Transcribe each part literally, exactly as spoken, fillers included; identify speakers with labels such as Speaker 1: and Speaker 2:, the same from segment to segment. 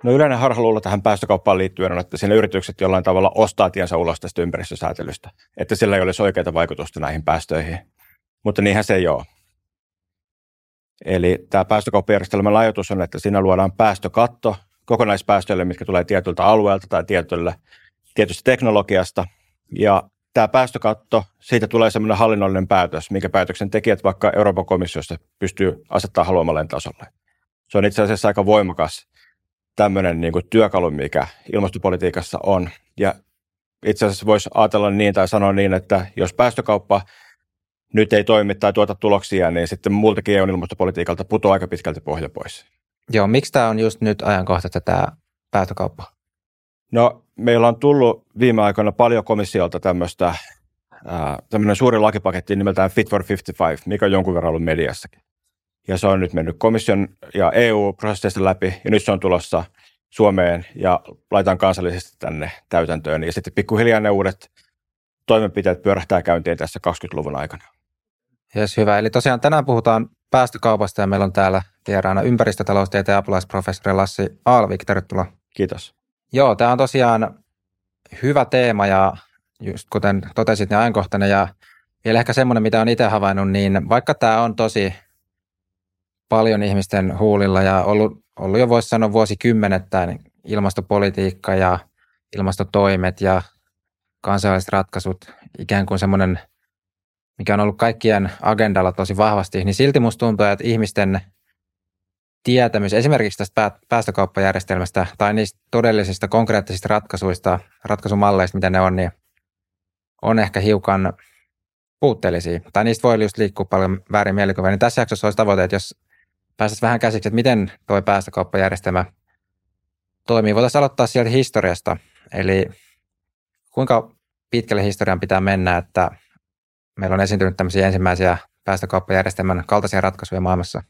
Speaker 1: No yleinen harhaluulo tähän päästökauppaan liittyen on, että siinä yritykset jollain tavalla ostaa tiensä ulos tästä ympäristösäätelystä, että sillä ei olisi oikeaa vaikutusta näihin päästöihin, mutta niinhän se ei ole. Eli tämä päästökauppajärjestelmän ajatus on, että siinä luodaan päästökatto kokonaispäästöille, mitkä tulee tietyltä alueelta tai tietyllä, tietystä teknologiasta. Ja tämä päästökatto, siitä tulee sellainen hallinnollinen päätös, minkä päätöksen tekijät vaikka Euroopan komissiosta pystyy asettamaan haluamalleen tasolle. Se on itse asiassa aika voimakas tämmöinen niin kuin työkalu, mikä ilmastopolitiikassa on. Ja itse asiassa voisi ajatella niin tai sanoa niin, että jos päästökauppa nyt ei toimi tai tuota tuloksia, niin sitten muultakin E U:n ilmastopolitiikalta putoaa aika pitkälti pohja pois.
Speaker 2: Joo, miksi tämä on just nyt ajankohtaista tämä päästökauppa?
Speaker 1: No, meillä on tullut viime aikoina paljon komissiolta tämmöistä, ää, tämmöinen suuri lakipaketti nimeltään Fit for viisikymmentäviisi, mikä on jonkun verran ollut mediassakin. Ja se on nyt mennyt komission ja E U-prosesseista läpi, ja nyt se on tulossa Suomeen ja laitetaan kansallisesti tänne täytäntöön. Ja sitten pikkuhiljaa ne uudet toimenpiteet pyörähtää käyntiin tässä kaksikymmentäluvun aikana.
Speaker 2: Jes, hyvä. Eli tosiaan tänään puhutaan päästökaupasta ja meillä on täällä vieraana ympäristötaloustieteen apulaisprofessori Lassi Alvik. Tervetuloa.
Speaker 1: Kiitos.
Speaker 2: Joo, tämä on tosiaan hyvä teema ja just kuten totesit, niin ajankohtainen ja vielä ehkä semmoinen, mitä olen itse havainnut, niin vaikka tämä on tosi paljon ihmisten huulilla ja ollut, ollut jo voisi sanoa vuosikymmenet tämä ilmastopolitiikka ja ilmastotoimet ja kansainväliset ratkaisut ikään kuin semmoinen, mikä on ollut kaikkien agendalla tosi vahvasti, niin silti musta tuntuu, että ihmisten tietämys esimerkiksi tästä päästökauppajärjestelmästä tai niistä todellisista konkreettisista ratkaisuista, ratkaisumalleista, mitä ne on, niin on ehkä hiukan puutteellisia. Tai niistä voi just liikkua paljon väärin mielikuvia. Niin tässä jaksossa olisi tavoite, että jos päästäisiin vähän käsiksi, että miten tuo päästökauppajärjestelmä toimii. Voitaisiin aloittaa sieltä historiasta. Eli kuinka pitkälle historian pitää mennä, että meillä on esiintynyt tämmöisiä ensimmäisiä päästökauppajärjestelmän kaltaisia ratkaisuja maailmassa?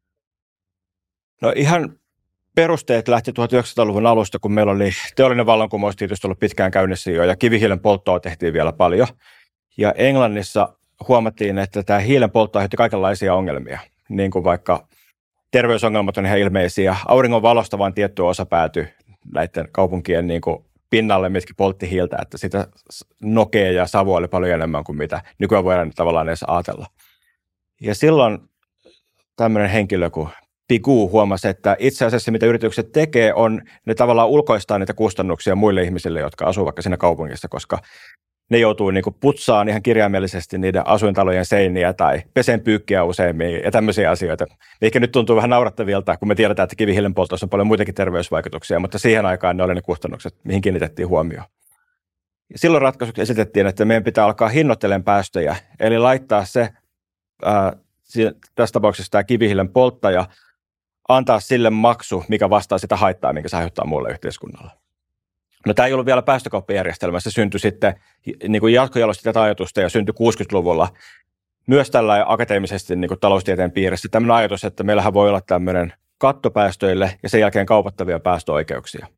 Speaker 1: No ihan perusteet lähti tuhatyhdeksänsataaluvun alusta, kun meillä oli teollinen vallankumous tietysti ollut pitkään käynnissä jo, ja kivihiilen polttoa tehtiin vielä paljon. Ja Englannissa huomattiin, että tämä hiilen poltto aiheutti kaikenlaisia ongelmia, niin kuin vaikka terveysongelmat on ihan ilmeisiä. Auringon valosta vain tietty osa päätyi näiden kaupunkien niin kuin pinnalle, mitkä poltti hiiltä, että sitä nokea ja savua oli paljon enemmän kuin mitä nykyään voidaan tavallaan edes ajatella. Ja silloin tämmöinen henkilö kuin Pigou huomasi, että itse asiassa mitä yritykset tekee on, ne tavallaan ulkoistaa niitä kustannuksia muille ihmisille, jotka asuu vaikka siinä kaupungissa, koska ne joutuu niin kuin putsaan ihan kirjaimellisesti niiden asuintalojen seiniä tai peseen pyykkiä useimmin ja tämmöisiä asioita. Eikä nyt tuntuu vähän naurattavilta, kun me tiedetään, että kivihiilen poltossa on paljon muitakin terveysvaikutuksia, mutta siihen aikaan ne oli ne kustannukset, mihin kiinnitettiin huomioon. Ja silloin ratkaisuksi esitettiin, että meidän pitää alkaa hinnoittelemaan päästöjä, eli laittaa se, ää, tässä tapauksessa tämä kivihiilen polttaja, antaa sille maksu, mikä vastaa sitä haittaa, minkä se aiheuttaa muulle yhteiskunnalle. No tämä ei ollut vielä päästökauppajärjestelmä, se syntyi sitten, niin kuin jatkojalosti tätä ajatusta ja syntyi kuusikymmentäluvulla myös tällä akateemisesti niin kuin taloustieteen piirissä tämmöinen ajatus, että meillähän voi olla tämmöinen katto päästöille ja sen jälkeen kaupattavia päästöoikeuksia.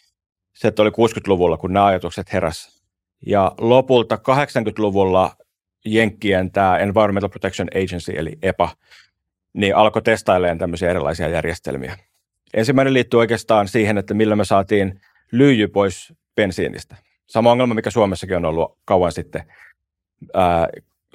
Speaker 1: Se oli kuusikymmentäluvulla, kun nämä ajatukset heräs. Ja lopulta kahdeksankymmentäluvulla Jenkkien tämä Environmental Protection Agency eli E P A niin alkoi testailemaan tämmöisiä erilaisia järjestelmiä. Ensimmäinen liittyy oikeastaan siihen, että millä me saatiin lyijy pois bensiinistä. Sama ongelma, mikä Suomessakin on ollut kauan sitten. Ää,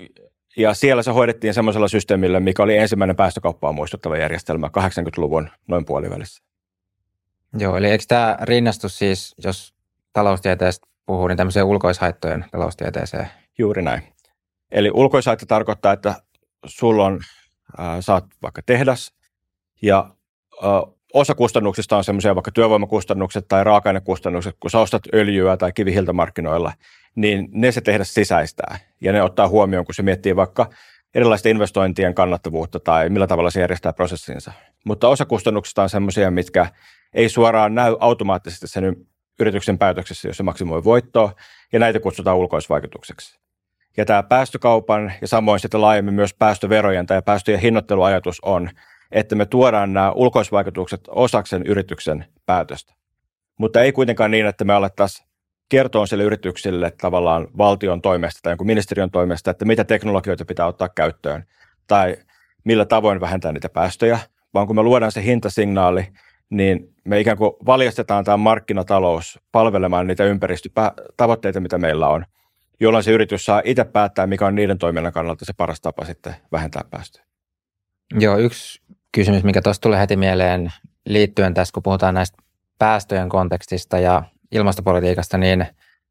Speaker 1: ja siellä se hoidettiin semmoisella systeemillä, mikä oli ensimmäinen päästökauppaa muistuttava järjestelmä kahdeksankymmentäluvun noin puolivälissä.
Speaker 2: Joo, eli eikö tämä rinnastus siis, jos taloustieteestä puhuu, niin tämmöiseen ulkoishaittojen taloustieteeseen?
Speaker 1: Juuri näin. Eli ulkoishaitta tarkoittaa, että sulla on, ää, saat vaikka tehdas ja ää, osa kustannuksista on semmoisia vaikka työvoimakustannukset tai raaka-ainekustannukset, kun sä ostat öljyä tai kivihiiltä markkinoilla, niin ne se tehdä sisäistää ja ne ottaa huomioon, kun se miettii vaikka erilaisten investointien kannattavuutta tai millä tavalla se järjestää prosessinsa. Mutta osa kustannuksista on semmoisia, mitkä ei suoraan näy automaattisesti sen yrityksen päätöksessä, jos se maksimoi voittoa, ja näitä kutsutaan ulkoisvaikutukseksi. Ja tämä päästökaupan ja samoin sitten laajemmin myös päästöverojen tai päästöjen hinnoitteluajatus on, että me tuodaan nämä ulkoisvaikutukset osaksi sen yrityksen päätöstä. Mutta ei kuitenkaan niin, että me alettaisiin kertoa sille yrityksille tavallaan valtion toimesta tai jonkun ministeriön toimesta, että mitä teknologioita pitää ottaa käyttöön tai millä tavoin vähentää niitä päästöjä, vaan kun me luodaan se hintasignaali, niin me ikään kuin valjastetaan tämä markkinatalous palvelemaan niitä ympäristötavoitteita, mitä meillä on, jolloin se yritys saa itse päättää, mikä on niiden toiminnan kannalta se paras tapa sitten vähentää päästöjä.
Speaker 2: Joo, yksi kysymys, mikä tuossa tulee heti mieleen liittyen tässä, kun puhutaan näistä päästöjen kontekstista ja ilmastopolitiikasta, niin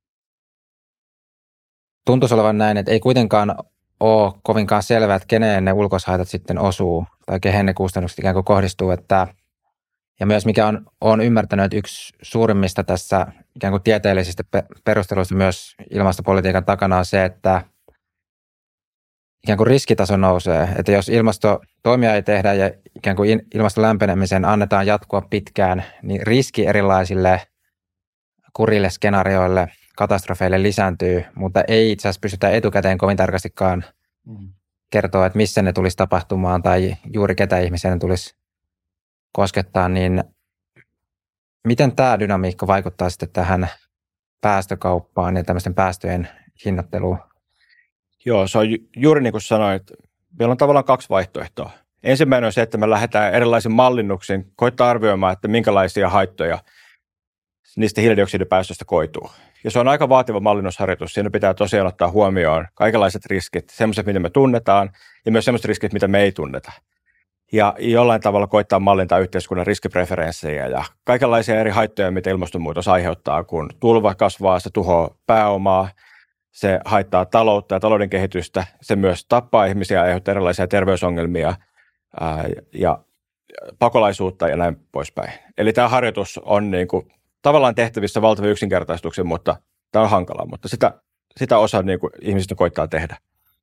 Speaker 2: tuntuisi olevan näin, että ei kuitenkaan ole kovinkaan selvää, että keneen ne ulkoishaitat sitten osuu tai kehen ne kustannukset ikään kuin kohdistuu. Että, ja myös mikä on, on ymmärtänyt, että yksi suurimmista tässä ikään kuin tieteellisistä perusteluista myös ilmastopolitiikan takana on se, että ikään kuin riskitaso nousee. Että jos ilmastotoimia ei tehdä ja ikään kuin ilmaston lämpenemisen annetaan jatkua pitkään, niin riski erilaisille kurille skenaarioille, katastrofeille lisääntyy, mutta ei itse asiassa pystytä etukäteen kovin tarkastikaan mm. kertoa, että missä ne tulisi tapahtumaan tai juuri ketä ihmisiä ne tulisi koskettaa, niin miten tämä dynamiikka vaikuttaa sitten tähän päästökauppaan ja tämmöisten päästöjen hinnoitteluun?
Speaker 1: Joo, se on ju- juuri niin kuin sanoit, meillä on tavallaan kaksi vaihtoehtoa. Ensimmäinen on se, että me lähdetään erilaisin mallinnuksin koittaa arvioimaan, että minkälaisia haittoja niistä hiilidioksidipäästöistä koituu. Ja se on aika vaativa mallinnusharjoitus. Siinä pitää tosiaan ottaa huomioon kaikenlaiset riskit, sellaiset, mitä me tunnetaan, ja myös sellaiset riskit, mitä me ei tunneta. Ja jollain tavalla koittaa mallintaa yhteiskunnan riskipreferenssejä ja kaikenlaisia eri haittoja, mitä ilmastonmuutos aiheuttaa, kun tulva kasvaa, se tuhoaa pääomaa, se haittaa taloutta ja talouden kehitystä, se myös tappaa ihmisiä, aiheuttaa erilaisia terveysongelmia ää, ja pakolaisuutta ja näin poispäin. Eli tämä harjoitus on niin kuin tavallaan tehtävissä valtava yksinkertaistuksen, mutta tämä on hankalaa, mutta sitä, sitä osa niin kuin ihmisistä koittaa tehdä.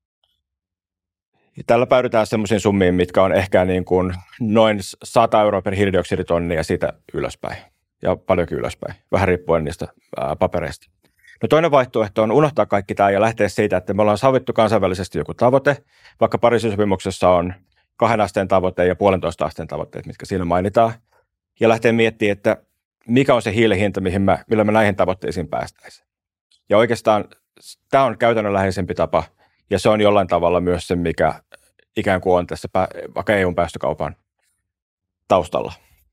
Speaker 1: Ja tällä päädytään sellaisiin summiin, mitkä on ehkä niin kuin noin sata euroa per hiilidioksiditonni ja siitä ylöspäin. Ja paljonkin ylöspäin, vähän riippuen niistä ää, papereista. No toinen vaihtoehto on unohtaa kaikki tämä ja lähteä siitä, että me ollaan sovittu kansainvälisesti joku tavoite, vaikka Pariisin sopimuksessa on kahden asteen tavoite ja puolentoista asteen tavoitteet, mitkä siinä mainitaan, ja lähteä miettimään, että mikä on se hiilen hinta, mihin me, millä me näihin tavoitteisiin päästäisiin. Ja oikeastaan tämä on käytännönläheisempi tapa, ja se on jollain tavalla myös se, mikä ikään kuin on tässä vaikka E U:n päästökaupan taustalla.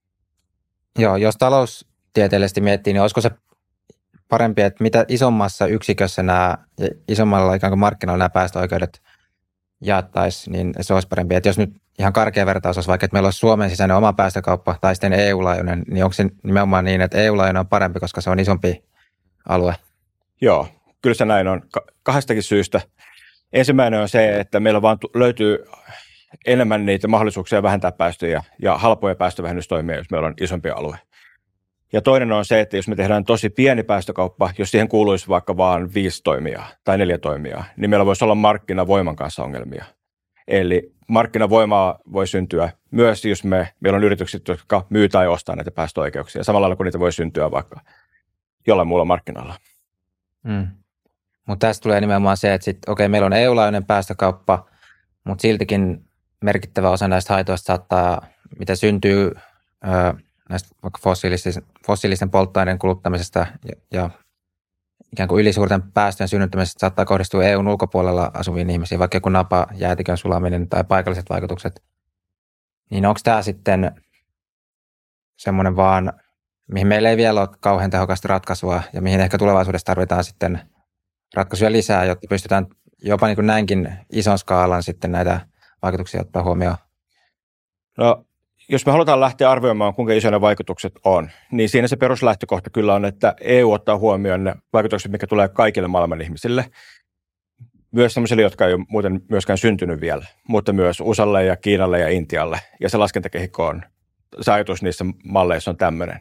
Speaker 2: Joo, jos taloustieteellisesti miettii, niin olisiko se parempi, että mitä isommassa yksikössä nämä, isommalla ikään kuin markkinoilla nämä päästöoikeudet jaettaisiin, niin se olisi parempi. Että jos nyt ihan karkea vertaus olisi vaikka, että meillä olisi Suomen sisäinen oma päästökauppa tai sitten E U-laajuinen, niin onko se nimenomaan niin, että E U-laajuinen on parempi, koska se on isompi alue?
Speaker 1: Joo, kyllä se näin on kahdestakin syystä. Ensimmäinen on se, että meillä vaan löytyy enemmän niitä mahdollisuuksia vähentää päästöjä ja halpoja päästövähennystoimia, jos meillä on isompi alue. Ja toinen on se, että jos me tehdään tosi pieni päästökauppa, jos siihen kuuluisi vaikka vain viisi toimijaa tai neljä toimijaa, niin meillä voisi olla markkinavoiman kanssa ongelmia. Eli markkinavoimaa voi syntyä myös, jos me, meillä on yritykset, jotka myy tai ostaa näitä päästöoikeuksia, samalla lailla kuin niitä voi syntyä vaikka jollain muulla markkinalla.
Speaker 2: Mm. Mutta tässä tulee nimenomaan se, että sit, okei, meillä on E U-laajuinen päästökauppa, mutta siltikin merkittävä osa näistä haitoista saattaa, mitä syntyy ö, näistä vaikka fossiilisten, fossiilisten polttoaineiden kuluttamisesta ja, ja ikään kuin ylisuurten päästöjen synnyttämisestä saattaa kohdistua E U:n ulkopuolella asuviin ihmisiin, vaikka joku napa, jäätikön sulaminen tai paikalliset vaikutukset. Niin onko tämä sitten semmoinen vaan, mihin meillä ei vielä ole kauhean tehokasta ratkaisua ja mihin ehkä tulevaisuudessa tarvitaan sitten ratkaisuja lisää, jotta pystytään jopa niin kuin näinkin ison skaalan sitten näitä vaikutuksia ottaa huomioon?
Speaker 1: No, jos me halutaan lähteä arvioimaan, kuinka isoja ne vaikutukset on, niin siinä se peruslähtökohta kyllä on, että E U ottaa huomioon ne vaikutukset, mikä tulee kaikille maailman ihmisille. Myös sellaisille, jotka ei ole muuten myöskään syntynyt vielä, mutta myös U S Alle ja Kiinalle ja Intialle. Ja se laskentakehikko on, se ajatus niissä malleissa on tämmöinen.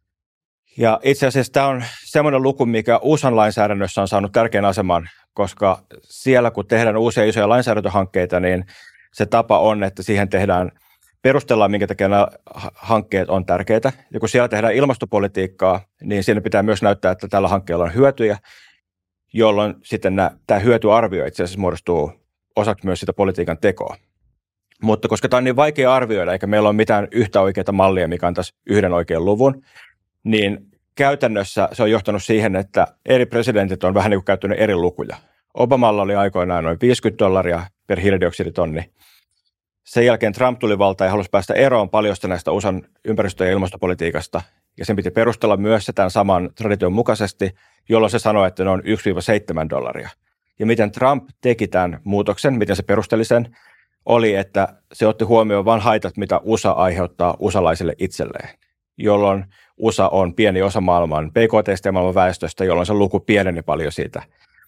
Speaker 1: Ja itse asiassa tämä on semmoinen luku, mikä U S A-lainsäädännössä on saanut tärkeän aseman, koska siellä kun tehdään uusia isoja lainsäädäntöhankkeita, niin se tapa on, että siihen tehdään, perustellaan, minkä takia nämä hankkeet on tärkeitä. Ja kun siellä tehdään ilmastopolitiikkaa, niin siinä pitää myös näyttää, että tällä hankkeella on hyötyjä, jolloin sitten nämä, tämä hyötyarvio itse asiassa muodostuu osaksi myös sitä politiikan tekoa. Mutta koska tämä on niin vaikea arvioida, eikä meillä ole mitään yhtä oikeaa mallia, mikä antaisi yhden oikean luvun, niin käytännössä se on johtanut siihen, että eri presidentit on vähän niin kuin käyttänyt eri lukuja. Obamalla oli aikoinaan noin viisikymmentä dollaria per hiilidioksiditonni, Sen jälkeen Trump tuli valtaan ja halusi päästä eroon paljosta näistä U S A:n ympäristö- ja ilmastopolitiikasta. Ja sen piti perustella myös se tämän saman tradition mukaisesti, jolloin se sanoi, että ne on yksi seitsemän dollaria. Ja miten Trump teki tämän muutoksen, miten se perusteli sen, oli, että se otti huomioon vain haitat, mitä U S A aiheuttaa usalaisille itselleen, jolloin U S A on pieni osa maailman B K T:stä ja maailman väestöstä, jolloin se luku pieneni paljon siitä,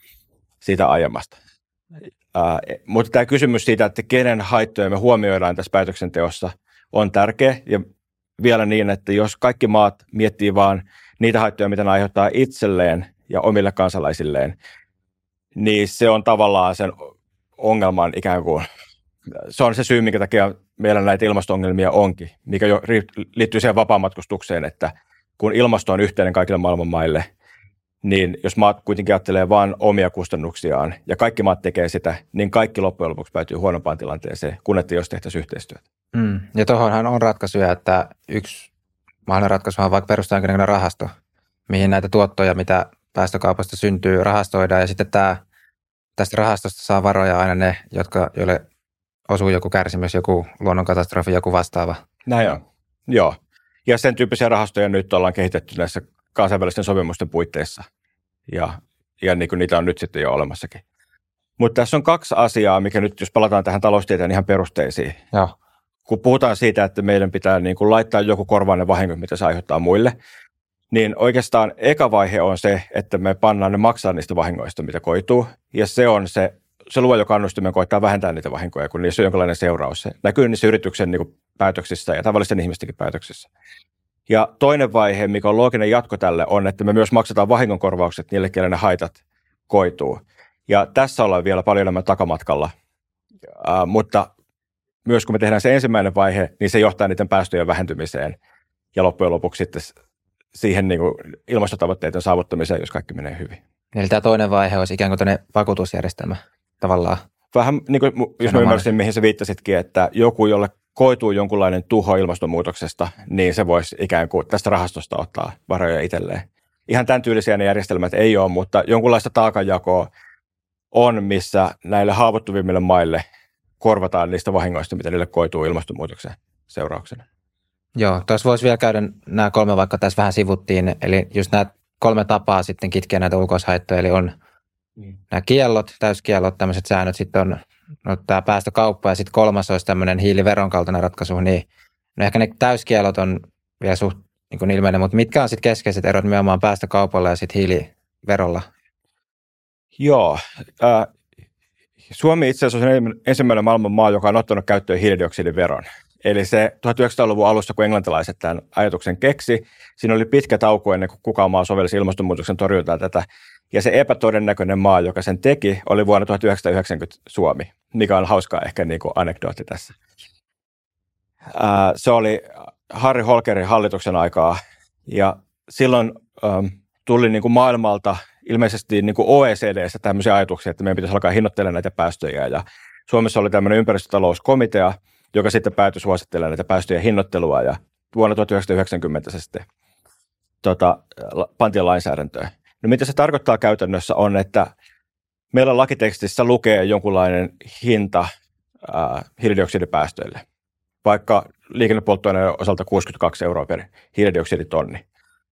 Speaker 1: siitä aiemmasta. Ää, mutta tämä kysymys siitä, että kenen haittoja me huomioidaan tässä päätöksenteossa, on tärkeä. Ja vielä niin, että jos kaikki maat miettii vaan niitä haittoja, mitä ne aiheuttaa itselleen ja omille kansalaisilleen, niin se on tavallaan sen ongelman ikään kuin, se on se syy, minkä takia meillä näitä ilmasto-ongelmia onkin, mikä jo liittyy siihen vapaamatkustukseen, että kun ilmasto on yhteinen kaikille maailman maille, niin jos maat kuitenkin ajattelee vain omia kustannuksiaan ja kaikki maat tekee sitä, niin kaikki loppujen lopuksi päätyy huonompaan tilanteeseen, kun että jos tehtäisiin yhteistyötä.
Speaker 2: Mm. Ja tuohonhan on ratkaisuja, että yksi mahdollinen ratkaisu on vaikka perustaa jonkinlainen rahasto, mihin näitä tuottoja, mitä päästökaupasta syntyy, rahastoidaan. Ja sitten tämä, tästä rahastosta saa varoja aina ne, jotka, joille osuu joku kärsimys, joku luonnonkatastrofi, joku vastaava.
Speaker 1: Näin on, joo. Ja sen tyyppisiä rahastoja nyt ollaan kehitetty näissä kansainvälisten sopimusten puitteissa. Ja, ja niin kuin niitä on nyt sitten jo olemassakin. Mutta tässä on kaksi asiaa, mikä nyt, jos palataan tähän taloustieteen ihan perusteisiin.
Speaker 2: Joo.
Speaker 1: Kun puhutaan siitä, että meidän pitää niin kuin laittaa joku korvainen vahinko, mitä se aiheuttaa muille, niin oikeastaan eka vaihe on se, että me pannaan ne maksaa niistä vahingoista, mitä koituu. Ja se on se, se luo jo kannustimen koittaa vähentää niitä vahinkoja, kun niissä on jonkinlainen seuraus. Se näkyy niissä yrityksen niin kuin päätöksissä ja tavallisten ihmistenkin päätöksissä. Ja toinen vaihe, mikä on looginen jatko tälle, on, että me myös maksetaan vahingonkorvaukset niille, kelle ne haitat koituu. Ja tässä ollaan vielä paljon enemmän takamatkalla, uh, mutta myös kun me tehdään se ensimmäinen vaihe, niin se johtaa niiden päästöjen vähentymiseen ja loppujen lopuksi sitten siihen niin kuin ilmastotavoitteiden saavuttamiseen, jos kaikki menee hyvin.
Speaker 2: Eli tämä toinen vaihe olisi ikään kuin tämmöinen vakuutusjärjestelmä tavallaan.
Speaker 1: Vähän niin kuin, jos mä ymmärsin, mihin sä viittasitkin, että joku, jolle koituu jonkunlainen tuho ilmastonmuutoksesta, niin se voisi ikään kuin tästä rahastosta ottaa varoja itselleen. Ihan tämän tyylisiä ne järjestelmät ei ole, mutta jonkunlaista taakanjakoa on, missä näille haavoittuvimmille maille korvataan niistä vahingoista, mitä niille koituu ilmastonmuutoksen seurauksena.
Speaker 2: Joo, tuossa voisi vielä käydä nämä kolme, vaikka tässä vähän sivuttiin, eli just nämä kolme tapaa sitten kitkeä näitä ulkoishaittoja, eli on mm. nämä kiellot, täyskiellot, tämmöiset säännöt, sitten on no, tämä päästökauppa ja sitten kolmas olisi tämmöinen hiiliveron kaltainen ratkaisu, niin no ehkä ne täyskiellot on vielä suht niin kuin ilmeinen, mutta mitkä on sitten keskeiset erot nimenomaan päästökaupalla ja sitten hiiliverolla?
Speaker 1: Joo, äh, Suomi itse asiassa on ensimmäinen maailman maa, joka on ottanut käyttöön hiilidioksidiveron. Eli se tuhatyhdeksänsataaluvun alussa, kun englantilaiset tämän ajatuksen keksi, siinä oli pitkä tauko ennen kuin kukaan maa sovelsi ilmastonmuutoksen torjuntaa tätä. Ja se epätodennäköinen maa, joka sen teki, oli vuonna tuhatyhdeksänsataayhdeksänkymmentä Suomi, mikä on hauskaa ehkä niin kuin anekdootti tässä. Ää, se oli Harry Holkerin hallituksen aikaa, ja silloin äm, tuli niin kuin maailmalta ilmeisesti niin kuin O E C D:ssä tämmöisiä ajatuksia, että meidän pitäisi alkaa hinnoittelemaan näitä päästöjä. Ja Suomessa oli tämmöinen ympäristötalouskomitea, joka sitten päätyi suosittelemaan näitä päästöjen hinnoittelua, ja vuonna tuhatyhdeksänsataayhdeksänkymmentä se sitten tota, pantiin lainsäädäntöön. No mitä se tarkoittaa käytännössä on, että meillä lakitekstissä lukee jonkunlainen hinta ää, hiilidioksidipäästöille, vaikka liikennepolttoaineen osalta kuusikymmentäkaksi euroa per hiilidioksiditonni.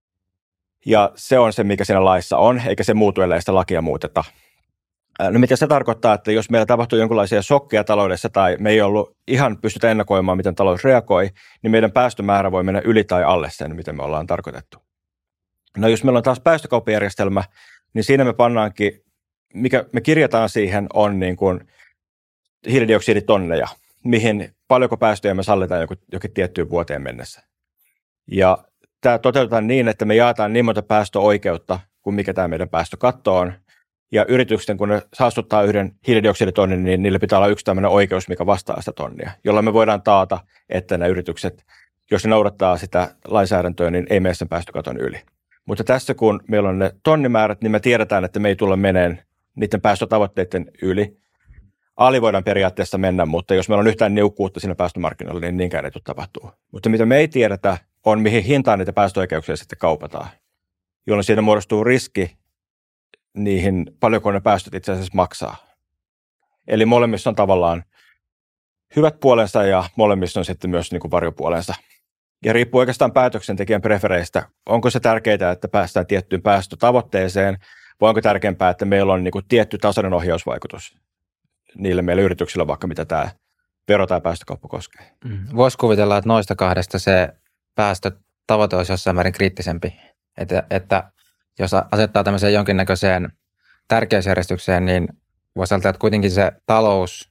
Speaker 1: Ja se on se, mikä siinä laissa on, eikä se muutu, ellei sitä lakia muuteta. No mitä se tarkoittaa, että jos meillä tapahtuu jonkinlaisia shokkeja taloudessa tai me ei ollut ihan pystytä ennakoimaan, miten talous reagoi, niin meidän päästömäärä voi mennä yli tai alle sen, miten me ollaan tarkoitettu. No jos meillä on taas päästökauppajärjestelmä, niin siinä me pannaankin, mikä me kirjataan siihen, on niin kuin hiilidioksiditonneja, mihin paljonko päästöjä me sallitaan jokin, jokin tiettyyn vuoteen mennessä. Ja tämä toteutetaan niin, että me jaetaan niin monta päästöoikeutta kuin mikä tämä meidän päästökatto on. Ja yritykset, kun ne saastuttaa yhden hiilidioksiditonnin, niin niillä pitää olla yksi tämmöinen oikeus, mikä vastaa sitä tonnia, jolla me voidaan taata, että ne yritykset, jos ne noudattaa sitä lainsäädäntöä, niin ei mene sen päästökaton yli. Mutta tässä, kun meillä on ne tonnimäärät, niin me tiedetään, että me ei tulla meneen niiden päästötavoitteiden yli. Ali voidaan periaatteessa mennä, mutta jos meillä on yhtään niukkuutta siinä päästömarkkinoilla, niin niinkään ei tule tapahtuu. Mutta mitä me ei tiedetä, on mihin hintaan niitä päästöoikeuksia sitten kaupataan, jolloin siinä muodostuu riski niihin, paljonko ne päästöt itse asiassa maksaa. Eli molemmissa on tavallaan hyvät puolensa ja molemmissa on sitten myös niin kuin varjopuolensa. Ja riippuu oikeastaan päätöksentekijän prefereistä, onko se tärkeää, että päästään tiettyyn päästötavoitteeseen, vai onko tärkeämpää, että meillä on niin kuin tietty tasainen ohjausvaikutus niille meille yrityksillä, vaikka mitä tämä vero- tai päästökauppa koskee.
Speaker 2: Mm. Voisi kuvitella, että noista kahdesta se päästötavoite olisi jossain määrin kriittisempi. Että, että jos asettaa tämmöiseen jonkinnäköiseen tärkeysjärjestykseen, niin voisi ajatella, että kuitenkin se talous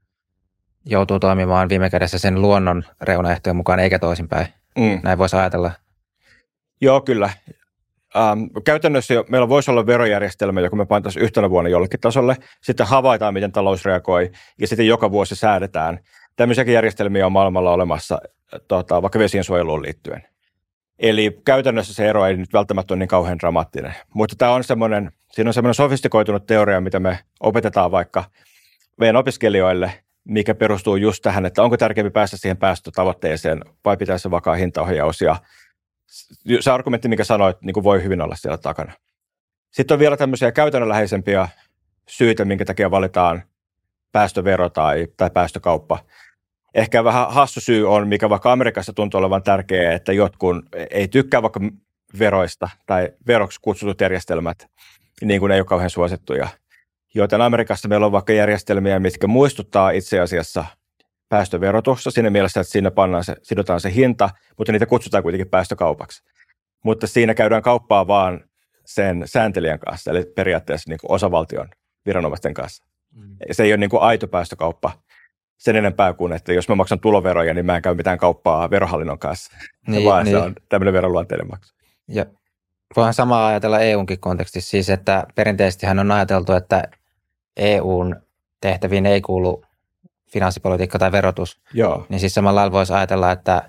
Speaker 2: joutuu toimimaan viime kädessä sen luonnon reunaehtojen mukaan, eikä toisinpäin. Mm. Näin voisi ajatella.
Speaker 1: Joo, kyllä. Ähm, käytännössä jo, meillä voisi olla verojärjestelmä, joka me pantaisiin yhtenä vuonna jollekin tasolle, sitten havaitaan, miten talous reagoi, ja sitten joka vuosi säädetään. Tämmöisiäkin järjestelmiä on maailmalla olemassa tota, vaikka vesiensuojeluun liittyen. Eli käytännössä se ero ei nyt välttämättä ole niin kauhean dramaattinen. Mutta tämä on semmoinen, siinä on semmoinen sofistikoitunut teoria, mitä me opetetaan vaikka meidän opiskelijoille, mikä perustuu just tähän, että onko tärkeämpi päästä siihen päästötavoitteeseen vai pitää se vakaa hintaohjaus. Ja se argumentti, mikä sanoit, niin kuin voi hyvin olla siellä takana. Sitten on vielä tämmöisiä käytännönläheisempiä syitä, minkä takia valitaan päästövero tai, tai päästökauppa. Ehkä vähän hassu syy on, mikä vaikka Amerikassa tuntuu olevan tärkeää, että jotkut ei tykkää vaikka veroista tai veroksi kutsutut järjestelmät, niin kuin ei ole kauhean suosittuja. Joten Amerikassa meillä on vaikka järjestelmiä, mitkä muistuttaa itse asiassa päästöverotusta siinä mielessä, että siinä pannaan se, sidotaan se hinta, mutta niitä kutsutaan kuitenkin päästökaupaksi. Mutta siinä käydään kauppaa vaan sen sääntelijän kanssa, eli periaatteessa niin kuin osavaltion viranomaisten kanssa. Mm. Se ei ole niin kuin aito päästökauppa sen enempää kuin, että jos mä maksan tuloveroja, niin mä en käy mitään kauppaa verohallinnon kanssa, niin, vaan niin. Se on tämmöinen veroluonteinen maksu.
Speaker 2: Ja voihan samaa ajatella E U:nkin kontekstissa, siis että perinteisestihän on ajateltu, että E U:n tehtäviin ei kuulu finanssipolitiikka tai verotus,
Speaker 1: joo.
Speaker 2: Niin siis samalla lailla voisi ajatella, että